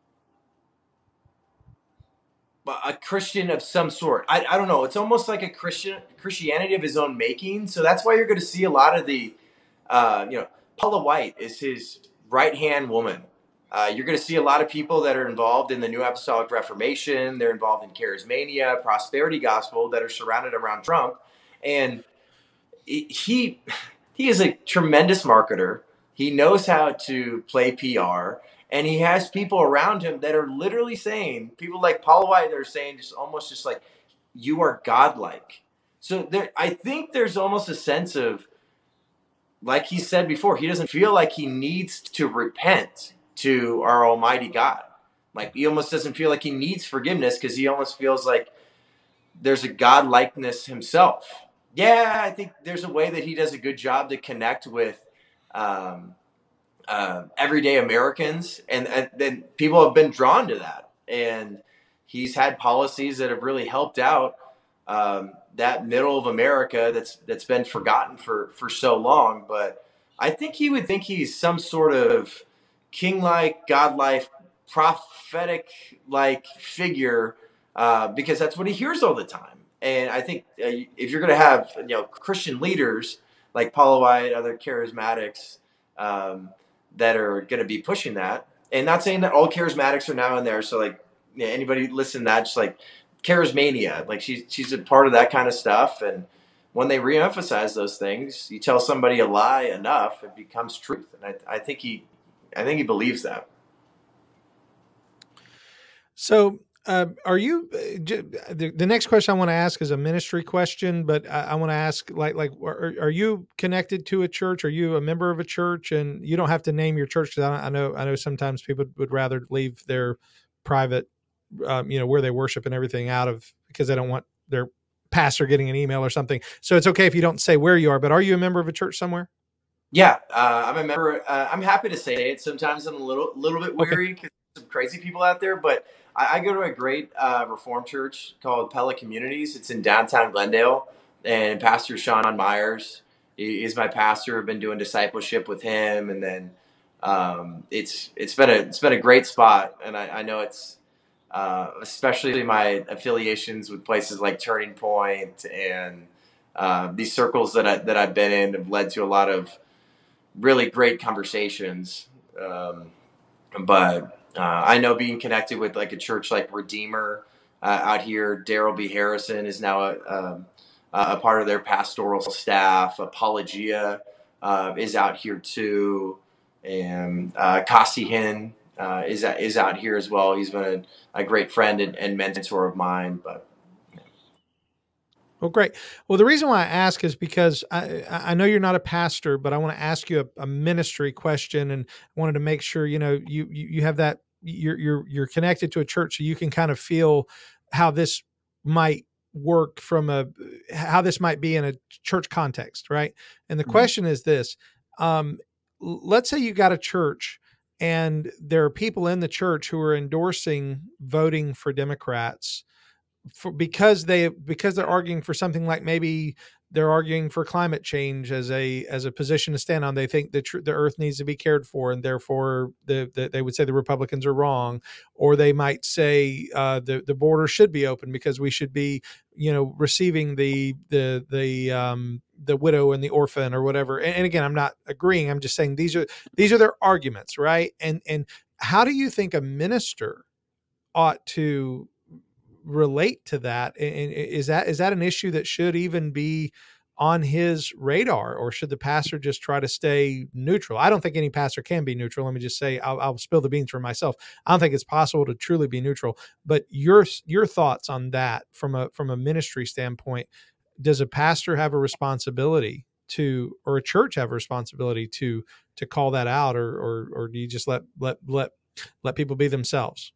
a Christian of some sort. I, I don't know. It's almost like a Christian Christianity of his own making. So that's why you're going to see a lot of the, uh, you know, Paula White is his right-hand woman. Uh, you're going to see a lot of people that are involved in the New Apostolic Reformation. They're involved in charismania, prosperity gospel that are surrounded around Trump. And he he is a tremendous marketer. He knows how to play P R. And he has people around him that are literally saying, people like Paula White, they're saying just almost just like, you are godlike. So there, I think there's almost a sense of, like he said before, he doesn't feel like he needs to repent to our Almighty God. Like he almost doesn't feel like he needs forgiveness because he almost feels like there's a God-likeness himself. Yeah, I think there's a way that he does a good job to connect with um, uh, everyday Americans, and, and then people have been drawn to that. And he's had policies that have really helped out um, that middle of America that's that's been forgotten for, for so long. But I think he would think he's some sort of king-like, God-like, prophetic-like figure uh, because that's what he hears all the time. And I think uh, if you're going to have, you know, Christian leaders like Paula White, other charismatics um, that are going to be pushing that, and not saying that all charismatics are now in there. So like, yeah, anybody listen to that, just like charismania. Like she's she's a part of that kind of stuff. And when they reemphasize those things, you tell somebody a lie enough, it becomes truth. And I, I think he, I think he believes that. So, uh, are you? Uh, j- the, the next question I want to ask is a ministry question, but I, I want to ask, like, like, are, are you connected to a church? Are you a member of a church? And you don't have to name your church, because I, I know, I know sometimes people would rather leave their private, um, you know, where they worship and everything out of, because they don't want their pastor getting an email or something. So it's okay if you don't say where you are. But are you a member of a church somewhere? Yeah, uh, I'm a member. Uh, I'm happy to say it. Sometimes I'm a little, little bit Okay. weary because there's some crazy people out there, but I, I go to a great uh, Reformed church called Pella Communities. It's in downtown Glendale, and Pastor Sean Myers is my pastor. I've been doing discipleship with him, and then um, it's it's been a it's been a great spot, and I, I know it's uh, especially my affiliations with places like Turning Point and uh, these circles that I that I've been in have led to a lot of really great conversations. Um, but uh, I know being connected with like a church like Redeemer uh, out here, Daryl B. Harrison is now a, um, a part of their pastoral staff. Apologia uh, is out here too. And uh, Kasi Hin uh, is, is out here as well. He's been a, a great friend and, and mentor of mine. But Well, great. Well, the reason why I ask is because I, I know you're not a pastor, but I want to ask you a, a ministry question, and I wanted to make sure, you know, you, you, you have that, you're, you're, you're connected to a church, so you can kind of feel how this might work from a, how this might be in a church context. Right. And the Mhm. question is this, um, l- let's say you got a church and there are people in the church who are endorsing voting for Democrats for, because they because they're arguing for something like, maybe they're arguing for climate change as a as a position to stand on. They think the tr- the earth needs to be cared for, and therefore the, the they would say the Republicans are wrong. Or they might say uh, the the border should be open because we should be, you know, receiving the the the um, the widow and the orphan or whatever. And, and again, I'm not agreeing. I'm just saying these are these are their arguments, right? And and how do you think a minister ought to relate to that? And is that is that an issue that should even be on his radar, or should the pastor just try to stay neutral? I don't think any pastor can be neutral. Let me just say, I'll, I'll spill the beans for myself. I don't think it's possible to truly be neutral. But your your thoughts on that from a from a ministry standpoint? Does a pastor have a responsibility to, or a church have a responsibility to to call that out, or or, or do you just let let let let people be themselves?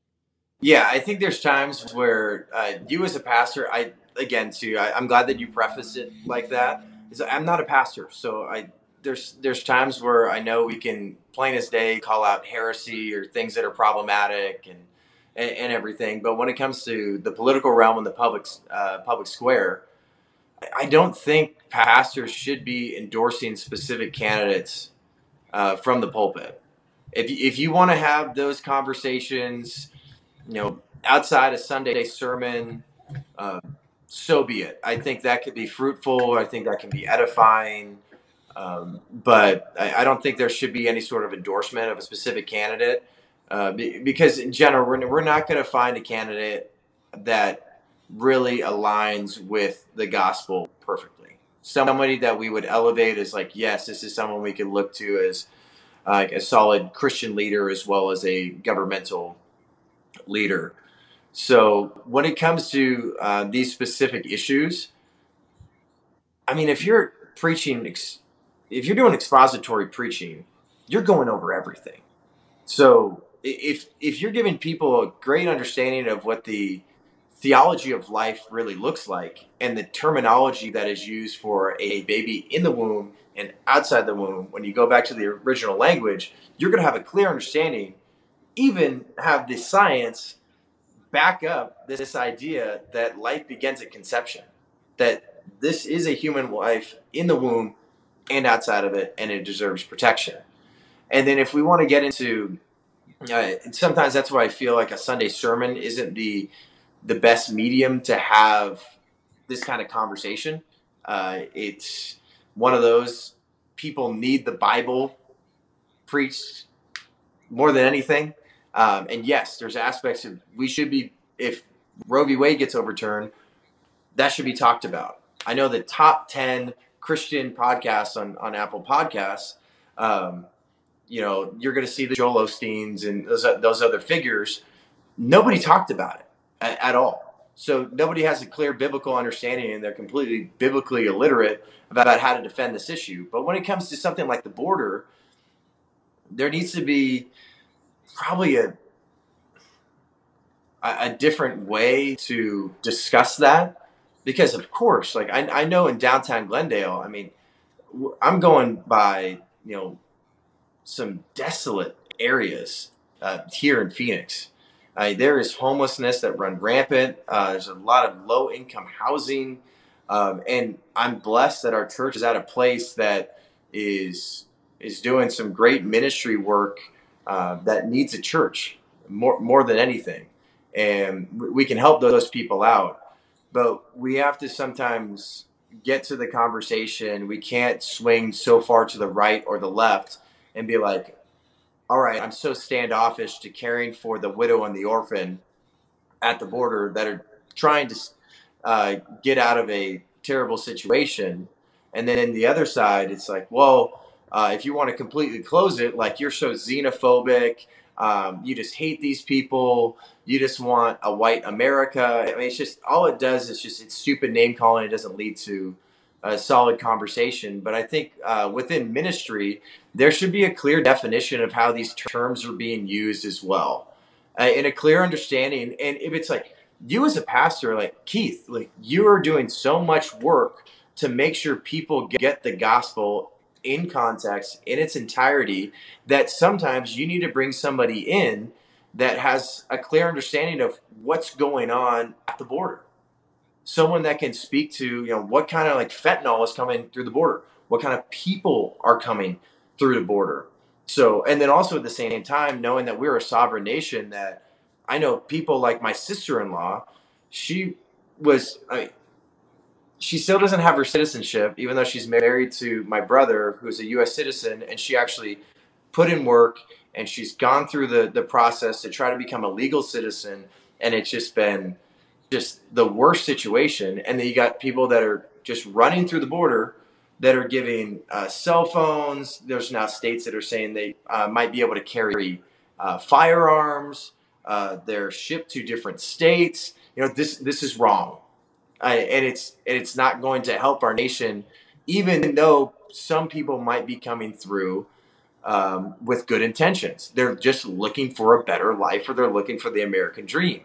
Yeah, I think there's times where uh, you as a pastor, I again too, I, I'm glad that you prefaced it like that. Is I'm not a pastor, so I there's there's times where I know we can plain as day call out heresy or things that are problematic and and, and everything. But when it comes to the political realm and the public uh, public square, I don't think pastors should be endorsing specific candidates uh, from the pulpit. If if you want to have those conversations, you know, outside a Sunday sermon, uh, so be it. I think that could be fruitful. I think that can be edifying. Um, but I, I don't think there should be any sort of endorsement of a specific candidate uh, be, because in general, we're, we're not going to find a candidate that really aligns with the gospel perfectly. Somebody that we would elevate as like, yes, this is someone we can look to as uh, a solid Christian leader as well as a governmental leader. So when it comes to uh, these specific issues, I mean, if you're preaching, ex- if you're doing expository preaching, you're going over everything. So i- if if you're giving people a great understanding of what the theology of life really looks like and the terminology that is used for a baby in the womb and outside the womb, when you go back to the original language, you're going to have a clear understanding, even have the science back up this idea that life begins at conception, that this is a human life in the womb and outside of it, and it deserves protection. And then if we want to get into, uh, sometimes that's why I feel like a Sunday sermon isn't the the best medium to have this kind of conversation. Uh, it's one of those, people need the Bible preached more than anything. Um, and yes, there's aspects of we should be, if Roe v. Wade gets overturned, that should be talked about. I know the top ten Christian podcasts on, on Apple Podcasts, um, you know, you're going to see the Joel Osteens and those, those other figures. Nobody talked about it at, at all. So nobody has a clear biblical understanding, and they're completely biblically illiterate about how to defend this issue. But when it comes to something like the border, there needs to be probably a a different way to discuss that, because of course, like I, I know in downtown Glendale, I mean, I'm going by, you know, some desolate areas uh, here in Phoenix. Uh, there is homelessness that run rampant. Uh, there's a lot of low income housing. Um, and I'm blessed that our church is at a place that is, is doing some great ministry work uh, that needs a church more, more than anything. And we can help those people out, but we have to sometimes get to the conversation. We can't swing so far to the right or the left and be like, all right, I'm so standoffish to caring for the widow and the orphan at the border that are trying to uh, get out of a terrible situation. And then in the other side, it's like, well, uh, if you want to completely close it, like you're so xenophobic, um, you just hate these people, you just want a white America. I mean, it's just, all it does is just, it's stupid name calling. It doesn't lead to a solid conversation. But I think uh, within ministry, there should be a clear definition of how these terms are being used as well, uh, and a clear understanding. And if it's like you as a pastor, like Keith, like you are doing so much work to make sure people get the gospel in context, in its entirety, that sometimes you need to bring somebody in that has a clear understanding of what's going on at the border. Someone that can speak to, you know, what kind of like fentanyl is coming through the border, what kind of people are coming through the border. So, and then also at the same time, knowing that we're a sovereign nation, that I know people like my sister-in-law, she was, I mean, she still doesn't have her citizenship, even though she's married to my brother, who's a U S citizen, and she actually put in work and she's gone through the, the process to try to become a legal citizen. And it's just been just the worst situation. And then you got people that are just running through the border that are giving uh, cell phones. There's now states that are saying they uh, might be able to carry uh, firearms. Uh, they're shipped to different states. You know, this this is wrong. Uh, and it's and it's not going to help our nation, even though some people might be coming through um, with good intentions. They're just looking for a better life, or they're looking for the American dream.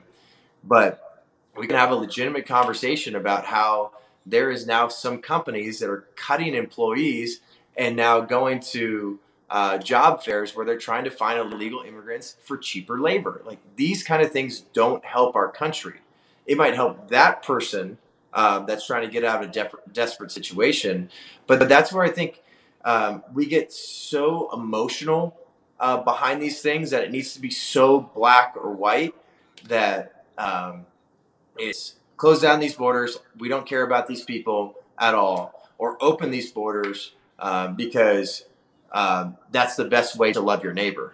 But we can have a legitimate conversation about how there is now some companies that are cutting employees and now going to uh, job fairs where they're trying to find illegal immigrants for cheaper labor. Like, these kind of things don't help our country. It might help that person uh, that's trying to get out of a def- desperate situation. But, but that's where I think um, we get so emotional uh, behind these things, that it needs to be so black or white that um, it's close down these borders. We don't care about these people at all, or open these borders um, because um, that's the best way to love your neighbor.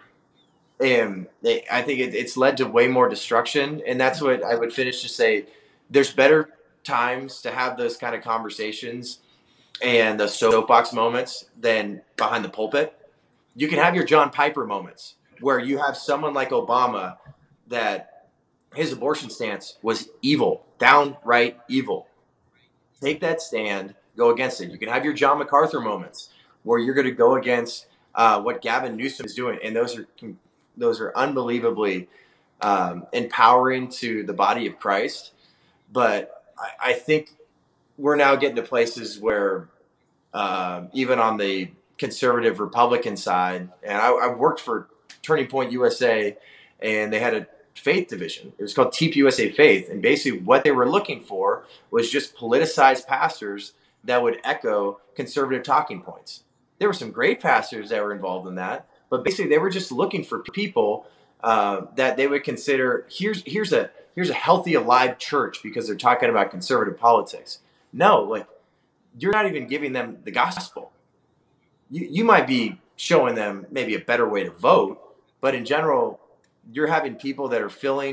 And they, I think it, it's led to way more destruction. And that's what I would finish to say. There's better times to have those kind of conversations and the soapbox moments than behind the pulpit. You can have your John Piper moments where you have someone like Obama that his abortion stance was evil, downright evil. Take that stand, go against it. You can have your John MacArthur moments where you're going to go against uh, what Gavin Newsom is doing. And those are those are unbelievably um, empowering to the body of Christ. But I, I think we're now getting to places where uh, even on the conservative Republican side, and I, I worked for Turning Point U S A, and they had a faith division. It was called T P U S A Faith. And basically what they were looking for was just politicized pastors that would echo conservative talking points. There were some great pastors that were involved in that, but basically they were just looking for people uh, that they would consider, here's here's a here's a healthy, alive church because they're talking about conservative politics. No, like, you're not even giving them the gospel. You you might be showing them maybe a better way to vote, but in general, you're having people that are filling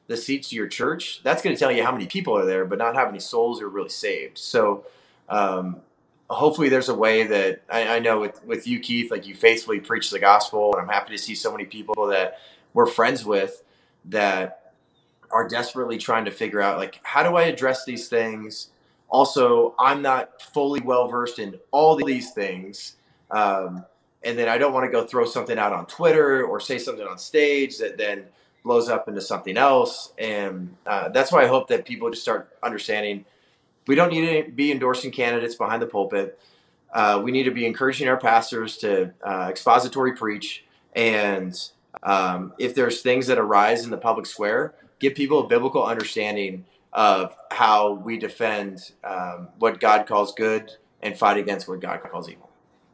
the seats of your church, that's going to tell you how many people are there, but not how many souls are really saved. So um, hopefully there's a way that I, I know with, with you, Keith, like you faithfully preach the gospel. And I'm happy to see so many people that we're friends with that are desperately trying to figure out, like, how do I address these things? Also, I'm not fully well-versed in all these things. Um, and then I don't want to go throw something out on Twitter or say something on stage that then blows up into something else. And uh, that's why I hope that people just start understanding we don't need to be endorsing candidates behind the pulpit. Uh, we need to be encouraging our pastors to uh, expository preach. And um, if there's things that arise in the public square, give people a biblical understanding of how we defend um, what God calls good and fight against what God calls evil.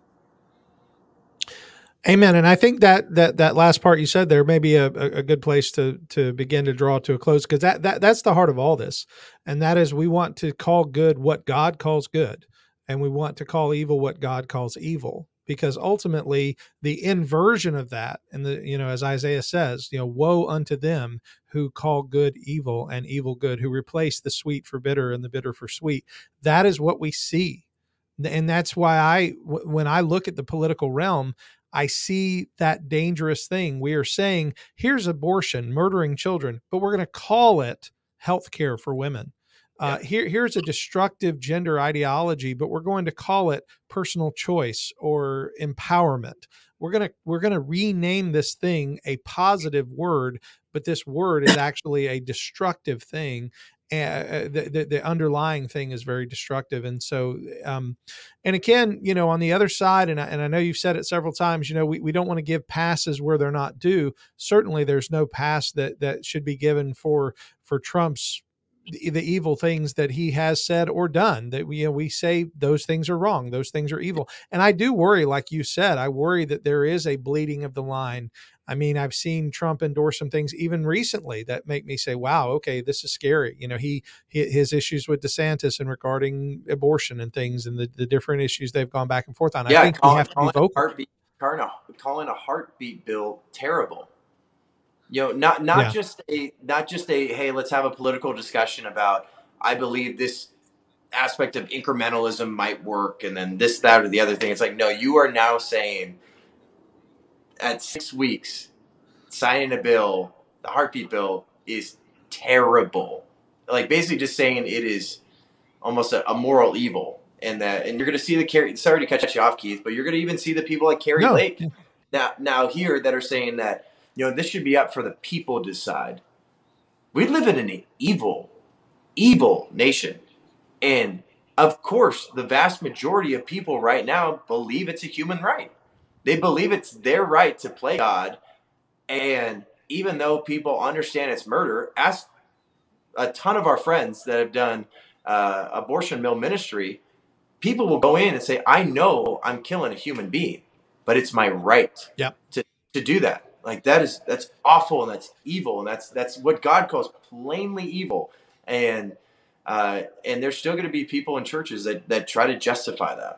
Amen. And I think that that that last part you said there may be a, a good place to to begin to draw to a close, because that, that that's the heart of all this. And that is, we want to call good what God calls good, and we want to call evil what God calls evil, because ultimately the inversion of that, and the, you know, as Isaiah says, you know, woe unto them who call good evil and evil good, who replace the sweet for bitter and the bitter for sweet. That is what we see. And that's why I, when I look at the political realm, I see that dangerous thing. We are saying, here's abortion, murdering children, but we're going to call it healthcare for women. Uh, Yeah. here, here's a destructive gender ideology, but we're going to call it personal choice or empowerment. We're going to, we're going to rename this thing a positive word, but this word is actually a destructive thing. Uh, the, the, the underlying thing is very destructive. And so, um, and again, you know, on the other side, and I, and I know you've said it several times, you know, we, we don't want to give passes where they're not due. Certainly there's no pass that, that should be given for, for Trump's, the, the evil things that he has said or done, that we, you know, we say those things are wrong. Those things are evil. And I do worry, like you said, I worry that there is a bleeding of the line. I mean, I've seen Trump endorse some things even recently that make me say, wow, okay, this is scary. You know, he, he his issues with DeSantis and regarding abortion and things, and the, the different issues they've gone back and forth on. Yeah, I think calling, we have to be calling, a vocal. heartbeat, calling, a, calling a heartbeat bill terrible. You know, not not Yeah. just a not just a hey, let's have a political discussion about, I believe this aspect of incrementalism might work, and then this, that, or the other thing. It's like, no, you are now saying at six weeks, signing a bill, the heartbeat bill, is terrible. Like basically just saying it is almost a, a moral evil. And that, and you're going to see the Carrie. Sorry to cut you off, Keith, but you're going to even see the people like Carrie No. Lake now, now here that are saying that, you know, this should be up for the people to decide. We live in an evil, evil nation, and of course, the vast majority of people right now believe it's a human right. They believe it's their right to play God, and even though people understand it's murder, ask a ton of our friends that have done uh, abortion mill ministry. People will go in and say, I know I'm killing a human being, but it's my right Yep. to, to do that. Like that is, that's awful, and that's evil. And that's, that's what God calls plainly evil. And, uh, and there's still going to be people in churches that, that try to justify that.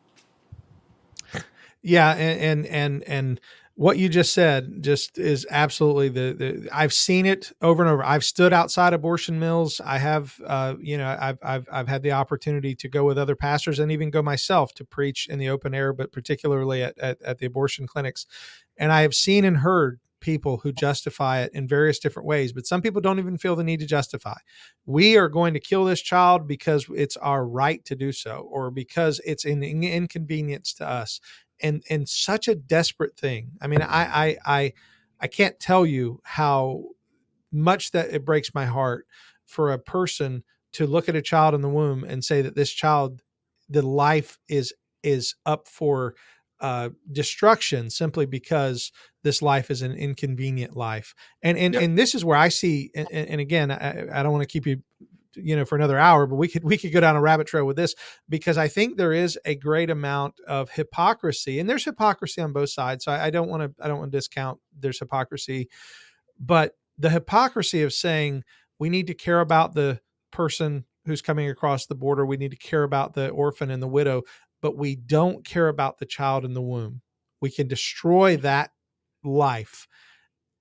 Yeah. And, and, and, and what you just said just is absolutely the, the, I've seen it over and over. I've stood outside abortion mills. I have, uh, you know, I've, I've, I've had the opportunity to go with other pastors and even go myself to preach in the open air, but particularly at, at, at the abortion clinics. And I have seen and heard people who justify it in various different ways, but some people don't even feel the need to justify. We are going to kill this child because it's our right to do so, or because it's an inconvenience to us. And, and such a desperate thing. I mean, I, I, I, I can't tell you how much that it breaks my heart for a person to look at a child in the womb and say that this child, the life is, is up for uh, destruction simply because this life is an inconvenient life. And, and, Yep. and this is where I see, and, and again, I, I don't want to keep you, you know, for another hour, but we could, we could go down a rabbit trail with this, because I think there is a great amount of hypocrisy, and there's hypocrisy on both sides. So I, I don't want to, I don't want to discount there's hypocrisy, but the hypocrisy of saying we need to care about the person who's coming across the border. We need to care about the orphan and the widow, but we don't care about the child in the womb. We can destroy that life.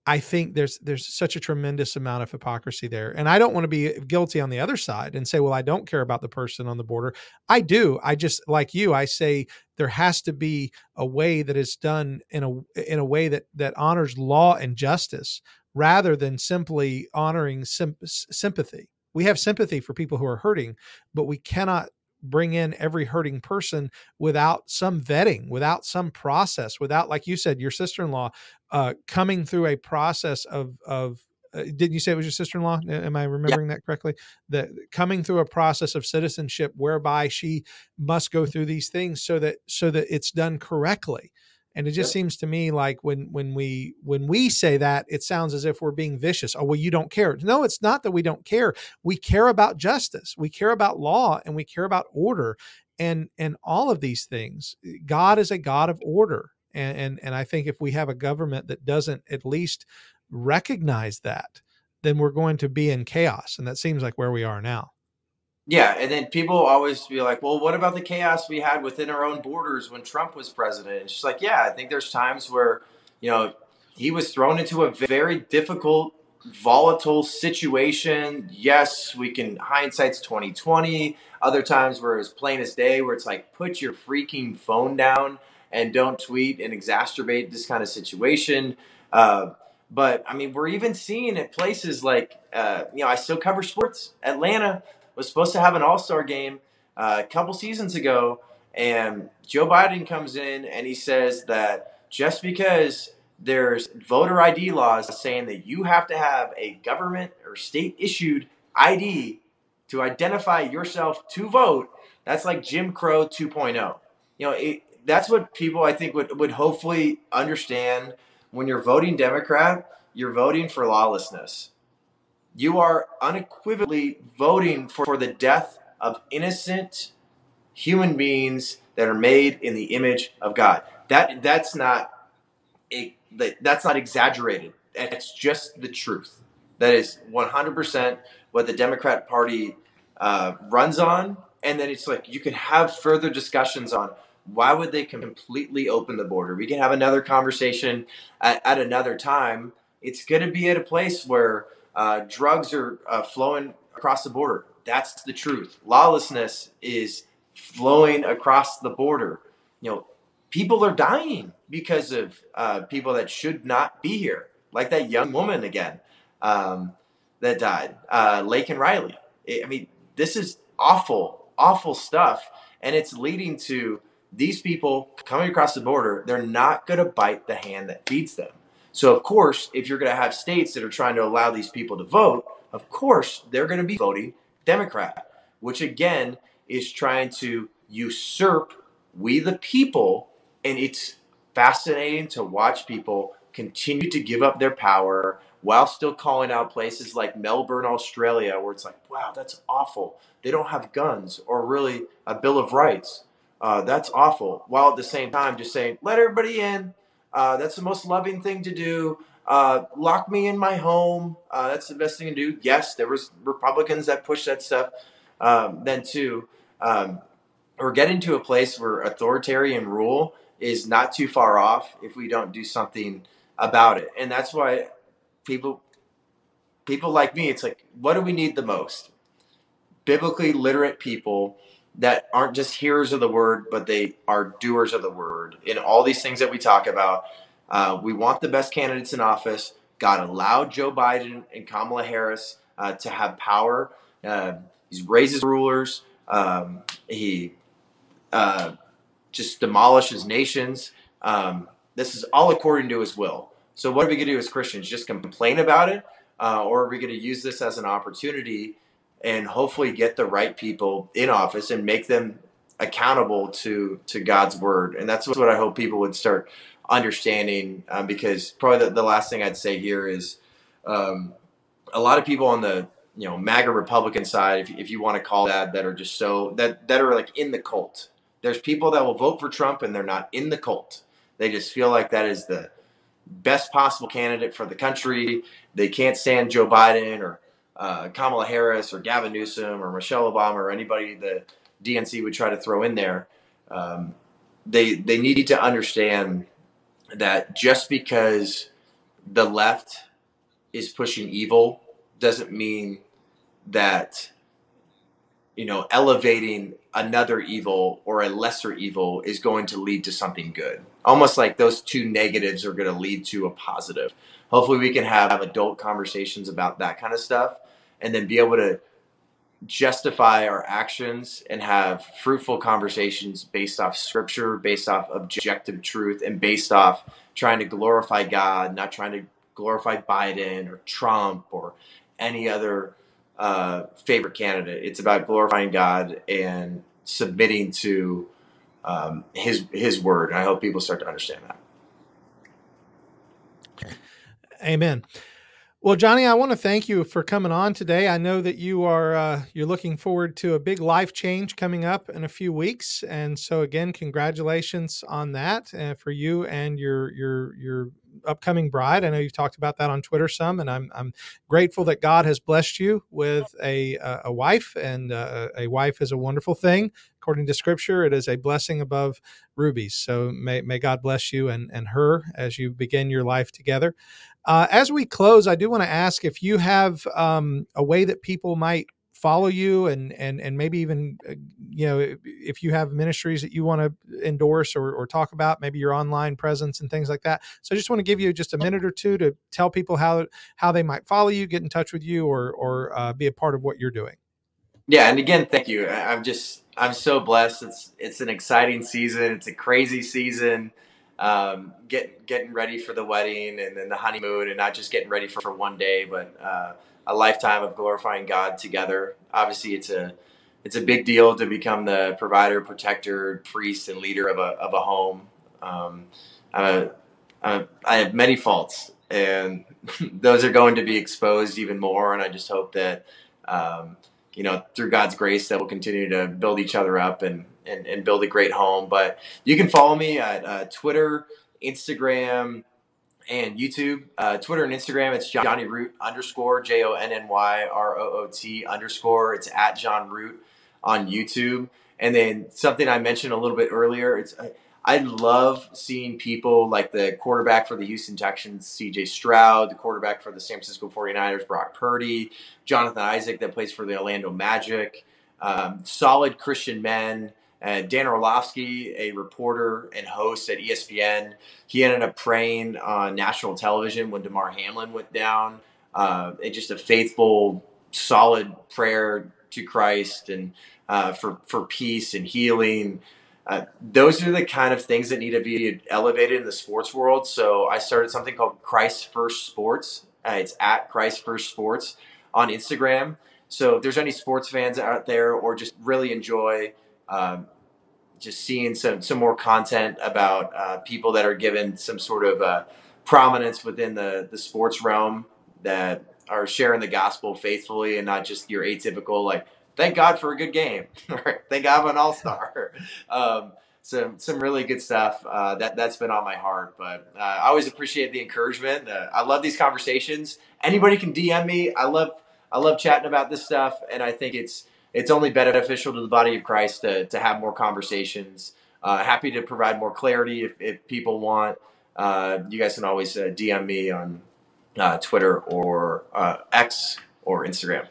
I think there's there's such a tremendous amount of hypocrisy there. And I don't want to be guilty on the other side and say, well, I don't care about the person on the border. I do. I just, like you, I say there has to be a way that is done in a in a way that that honors law and justice rather than simply honoring sim- sympathy. We have sympathy for people who are hurting, but we cannot bring in every hurting person without some vetting, without some process, without, like you said, your sister-in-law uh, coming through a process of, of uh, didn't you say it was your sister-in-law? Am I remembering yeah. that correctly? That coming through a process of citizenship whereby she must go through these things so that, so that it's done correctly. And it just yep. seems to me like when, when we, when we say that, it sounds as if we're being vicious. Oh, well, you don't care. No, it's not that we don't care. We care about justice. We care about law, and we care about order, and, and all of these things. God is a God of order. And, and, and I think if we have a government that doesn't at least recognize that, then we're going to be in chaos. And that seems like where we are now. Yeah, and then people always be like, well, what about the chaos we had within our own borders when Trump was president? And she's like, yeah, I think there's times where, you know, he was thrown into a very difficult, volatile situation. Yes, we can, hindsight's twenty twenty. Other times where it's plain as day, where it's like, put your freaking phone down and don't tweet and exacerbate this kind of situation. Uh, but, I mean, we're even seeing at places like, uh, you know, I still cover sports. Atlanta was supposed to have an all-star game uh, a couple seasons ago, and Joe Biden comes in and he says that just because there's voter I D laws saying that you have to have a government or state-issued I D to identify yourself to vote, that's like Jim Crow two point oh. You know, it, that's what people, I think, would, would hopefully understand. When you're voting Democrat, you're voting for lawlessness. You are unequivocally voting for, for the death of innocent human beings that are made in the image of God. That that's not a, that's not exaggerated. It's just the truth. That is one hundred percent what the Democrat Party uh, runs on. And then it's like you can have further discussions on why would they completely open the border. We can have another conversation at, at another time. It's going to be at a place where Uh, drugs are uh, flowing across the border. That's the truth. Lawlessness is flowing across the border. You know, people are dying because of uh, people that should not be here, like that young woman again um, that died, uh, Laken Riley. I mean, this is awful, awful stuff, and it's leading to these people coming across the border. They're not going to bite the hand that feeds them. So, of course, if you're going to have states that are trying to allow these people to vote, of course, they're going to be voting Democrat, which, again, is trying to usurp we the people. And it's fascinating to watch people continue to give up their power while still calling out places like Melbourne, Australia, where it's like, wow, that's awful. They don't have guns or really a Bill of Rights. Uh, that's awful. While at the same time just saying, let everybody in. Uh, that's the most loving thing to do. Uh, lock me in my home. Uh, that's the best thing to do. Yes, there was Republicans that pushed that stuff um, then too. Um, we're getting to a place where authoritarian rule is not too far off if we don't do something about it. And that's why people, people like me, it's like, what do we need the most? Biblically literate people that aren't just hearers of the word, but they are doers of the word. In all these things that we talk about, uh, we want the best candidates in office. God allowed Joe Biden and Kamala Harris uh, to have power. Uh, he's raises rulers. Um, he uh, just demolishes nations. Um, this is all according to his will. So what are we going to do as Christians? Just complain about it? Uh, or are we going to use this as an opportunity and hopefully get the right people in office and make them accountable to, to God's word? And that's what I hope people would start understanding, um, because probably the, the last thing I'd say here is um, a lot of people on the, you know, MAGA Republican side, if, if you want to call that, that are just so, that, that are like in the cult. There's people that will vote for Trump and they're not in the cult. They just feel like that is the best possible candidate for the country. They can't stand Joe Biden or Uh, Kamala Harris or Gavin Newsom or Michelle Obama or anybody the D N C would try to throw in there. Um, they they need to understand that just because the left is pushing evil doesn't mean that, you know, elevating another evil or a lesser evil is going to lead to something good. Almost like those two negatives are going to lead to a positive. Hopefully we can have adult conversations about that kind of stuff and then be able to justify our actions and have fruitful conversations based off scripture, based off objective truth, and based off trying to glorify God, not trying to glorify Biden or Trump or any other uh, favorite candidate. It's about glorifying God and submitting to um, his, his word. And I hope people start to understand that. Amen. Well, Johnny, I want to thank you for coming on today. I know that you are uh, you're looking forward to a big life change coming up in a few weeks, and so again, congratulations on that uh, for you and your your your upcoming bride. I know you've talked about that on Twitter some, and I'm I'm grateful that God has blessed you with a a wife, and uh, a wife is a wonderful thing. According to Scripture, it is a blessing above rubies. So may may God bless you and and her as you begin your life together. Uh, as we close, I do want to ask if you have um, a way that people might follow you and, and, and maybe even, uh, you know, if you have ministries that you want to endorse or, or talk about, maybe your online presence and things like that. So I just want to give you just a minute or two to tell people how, how they might follow you, get in touch with you, or, or uh, be a part of what you're doing. Yeah. And again, thank you. I'm just, I'm so blessed. It's, it's an exciting season. It's a crazy season. Um, get, getting ready for the wedding and then the honeymoon, and not just getting ready for, for one day, but, uh, a lifetime of glorifying God together. Obviously it's a, it's a big deal to become the provider, protector, priest, and leader of a, of a home. Um, uh, uh, I have many faults, and those are going to be exposed even more. And I just hope that, um, you know, through God's grace, that we'll continue to build each other up and, and, and build a great home. But you can follow me at uh, Twitter, Instagram, and YouTube. Uh, Twitter and Instagram, it's Johnny Root underscore, J O N N Y R O O T underscore. It's at John Root on YouTube. And then something I mentioned a little bit earlier, it's I, I love seeing people like the quarterback for the Houston Texans, C J Stroud, the quarterback for the San Francisco forty-niners, Brock Purdy, Jonathan Isaac that plays for the Orlando Magic, um, solid Christian men. Uh, Dan Orlovsky, a reporter and host at E S P N, he ended up praying on national television when Damar Hamlin went down. Uh, it just a faithful, solid prayer to Christ and uh, for for peace and healing. Uh, those are the kind of things that need to be elevated in the sports world. So I started something called Christ First Sports. Uh, it's at Christ First Sports on Instagram. So if there's any sports fans out there or just really enjoy Um, just seeing some, some more content about uh, people that are given some sort of uh, prominence within the, the sports realm that are sharing the gospel faithfully and not just your atypical, like, thank God for a good game, or thank God for an all-star. um, some some really good stuff uh, that, that's been on my heart. But uh, I always appreciate the encouragement. Uh, I love these conversations. Anybody can D M me. I love I love chatting about this stuff, and I think it's It's only beneficial to the body of Christ to, to have more conversations. Uh, happy to provide more clarity if, if people want. Uh, you guys can always uh, D M me on uh, Twitter or uh, X or Instagram.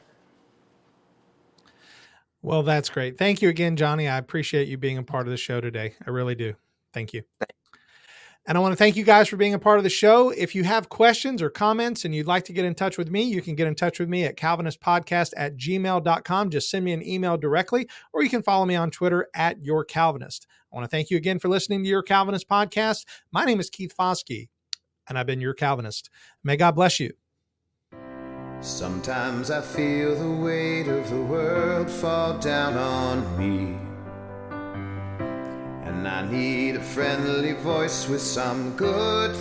Well, that's great. Thank you again, Johnny. I appreciate you being a part of the show today. I really do. Thank you. And I want to thank you guys for being a part of the show. If you have questions or comments and you'd like to get in touch with me, you can get in touch with me at calvinist podcast at gmail dot com. Just send me an email directly, or you can follow me on Twitter at Your Calvinist. I want to thank you again for listening to Your Calvinist podcast. My name is Keith Foskey, and I've been Your Calvinist. May God bless you. Sometimes I feel the weight of the world fall down on me, and I need a friendly voice with some good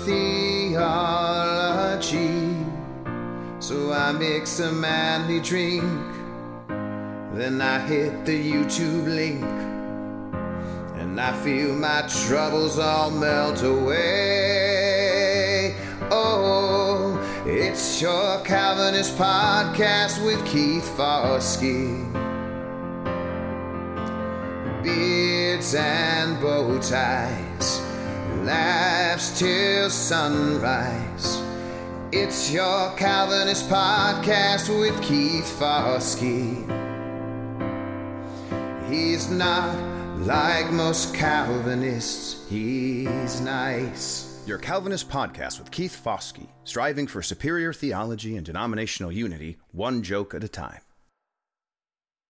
theology. So I mix a manly drink, then I hit the YouTube link, and I feel my troubles all melt away. Oh, it's Your Calvinist podcast with Keith Foskey. Beards and bow ties, laughs till sunrise. It's your Calvinist podcast with Keith Foskey. He's not like most Calvinists, he's nice. Your Calvinist podcast with Keith Foskey, striving for superior theology and denominational unity, one joke at a time.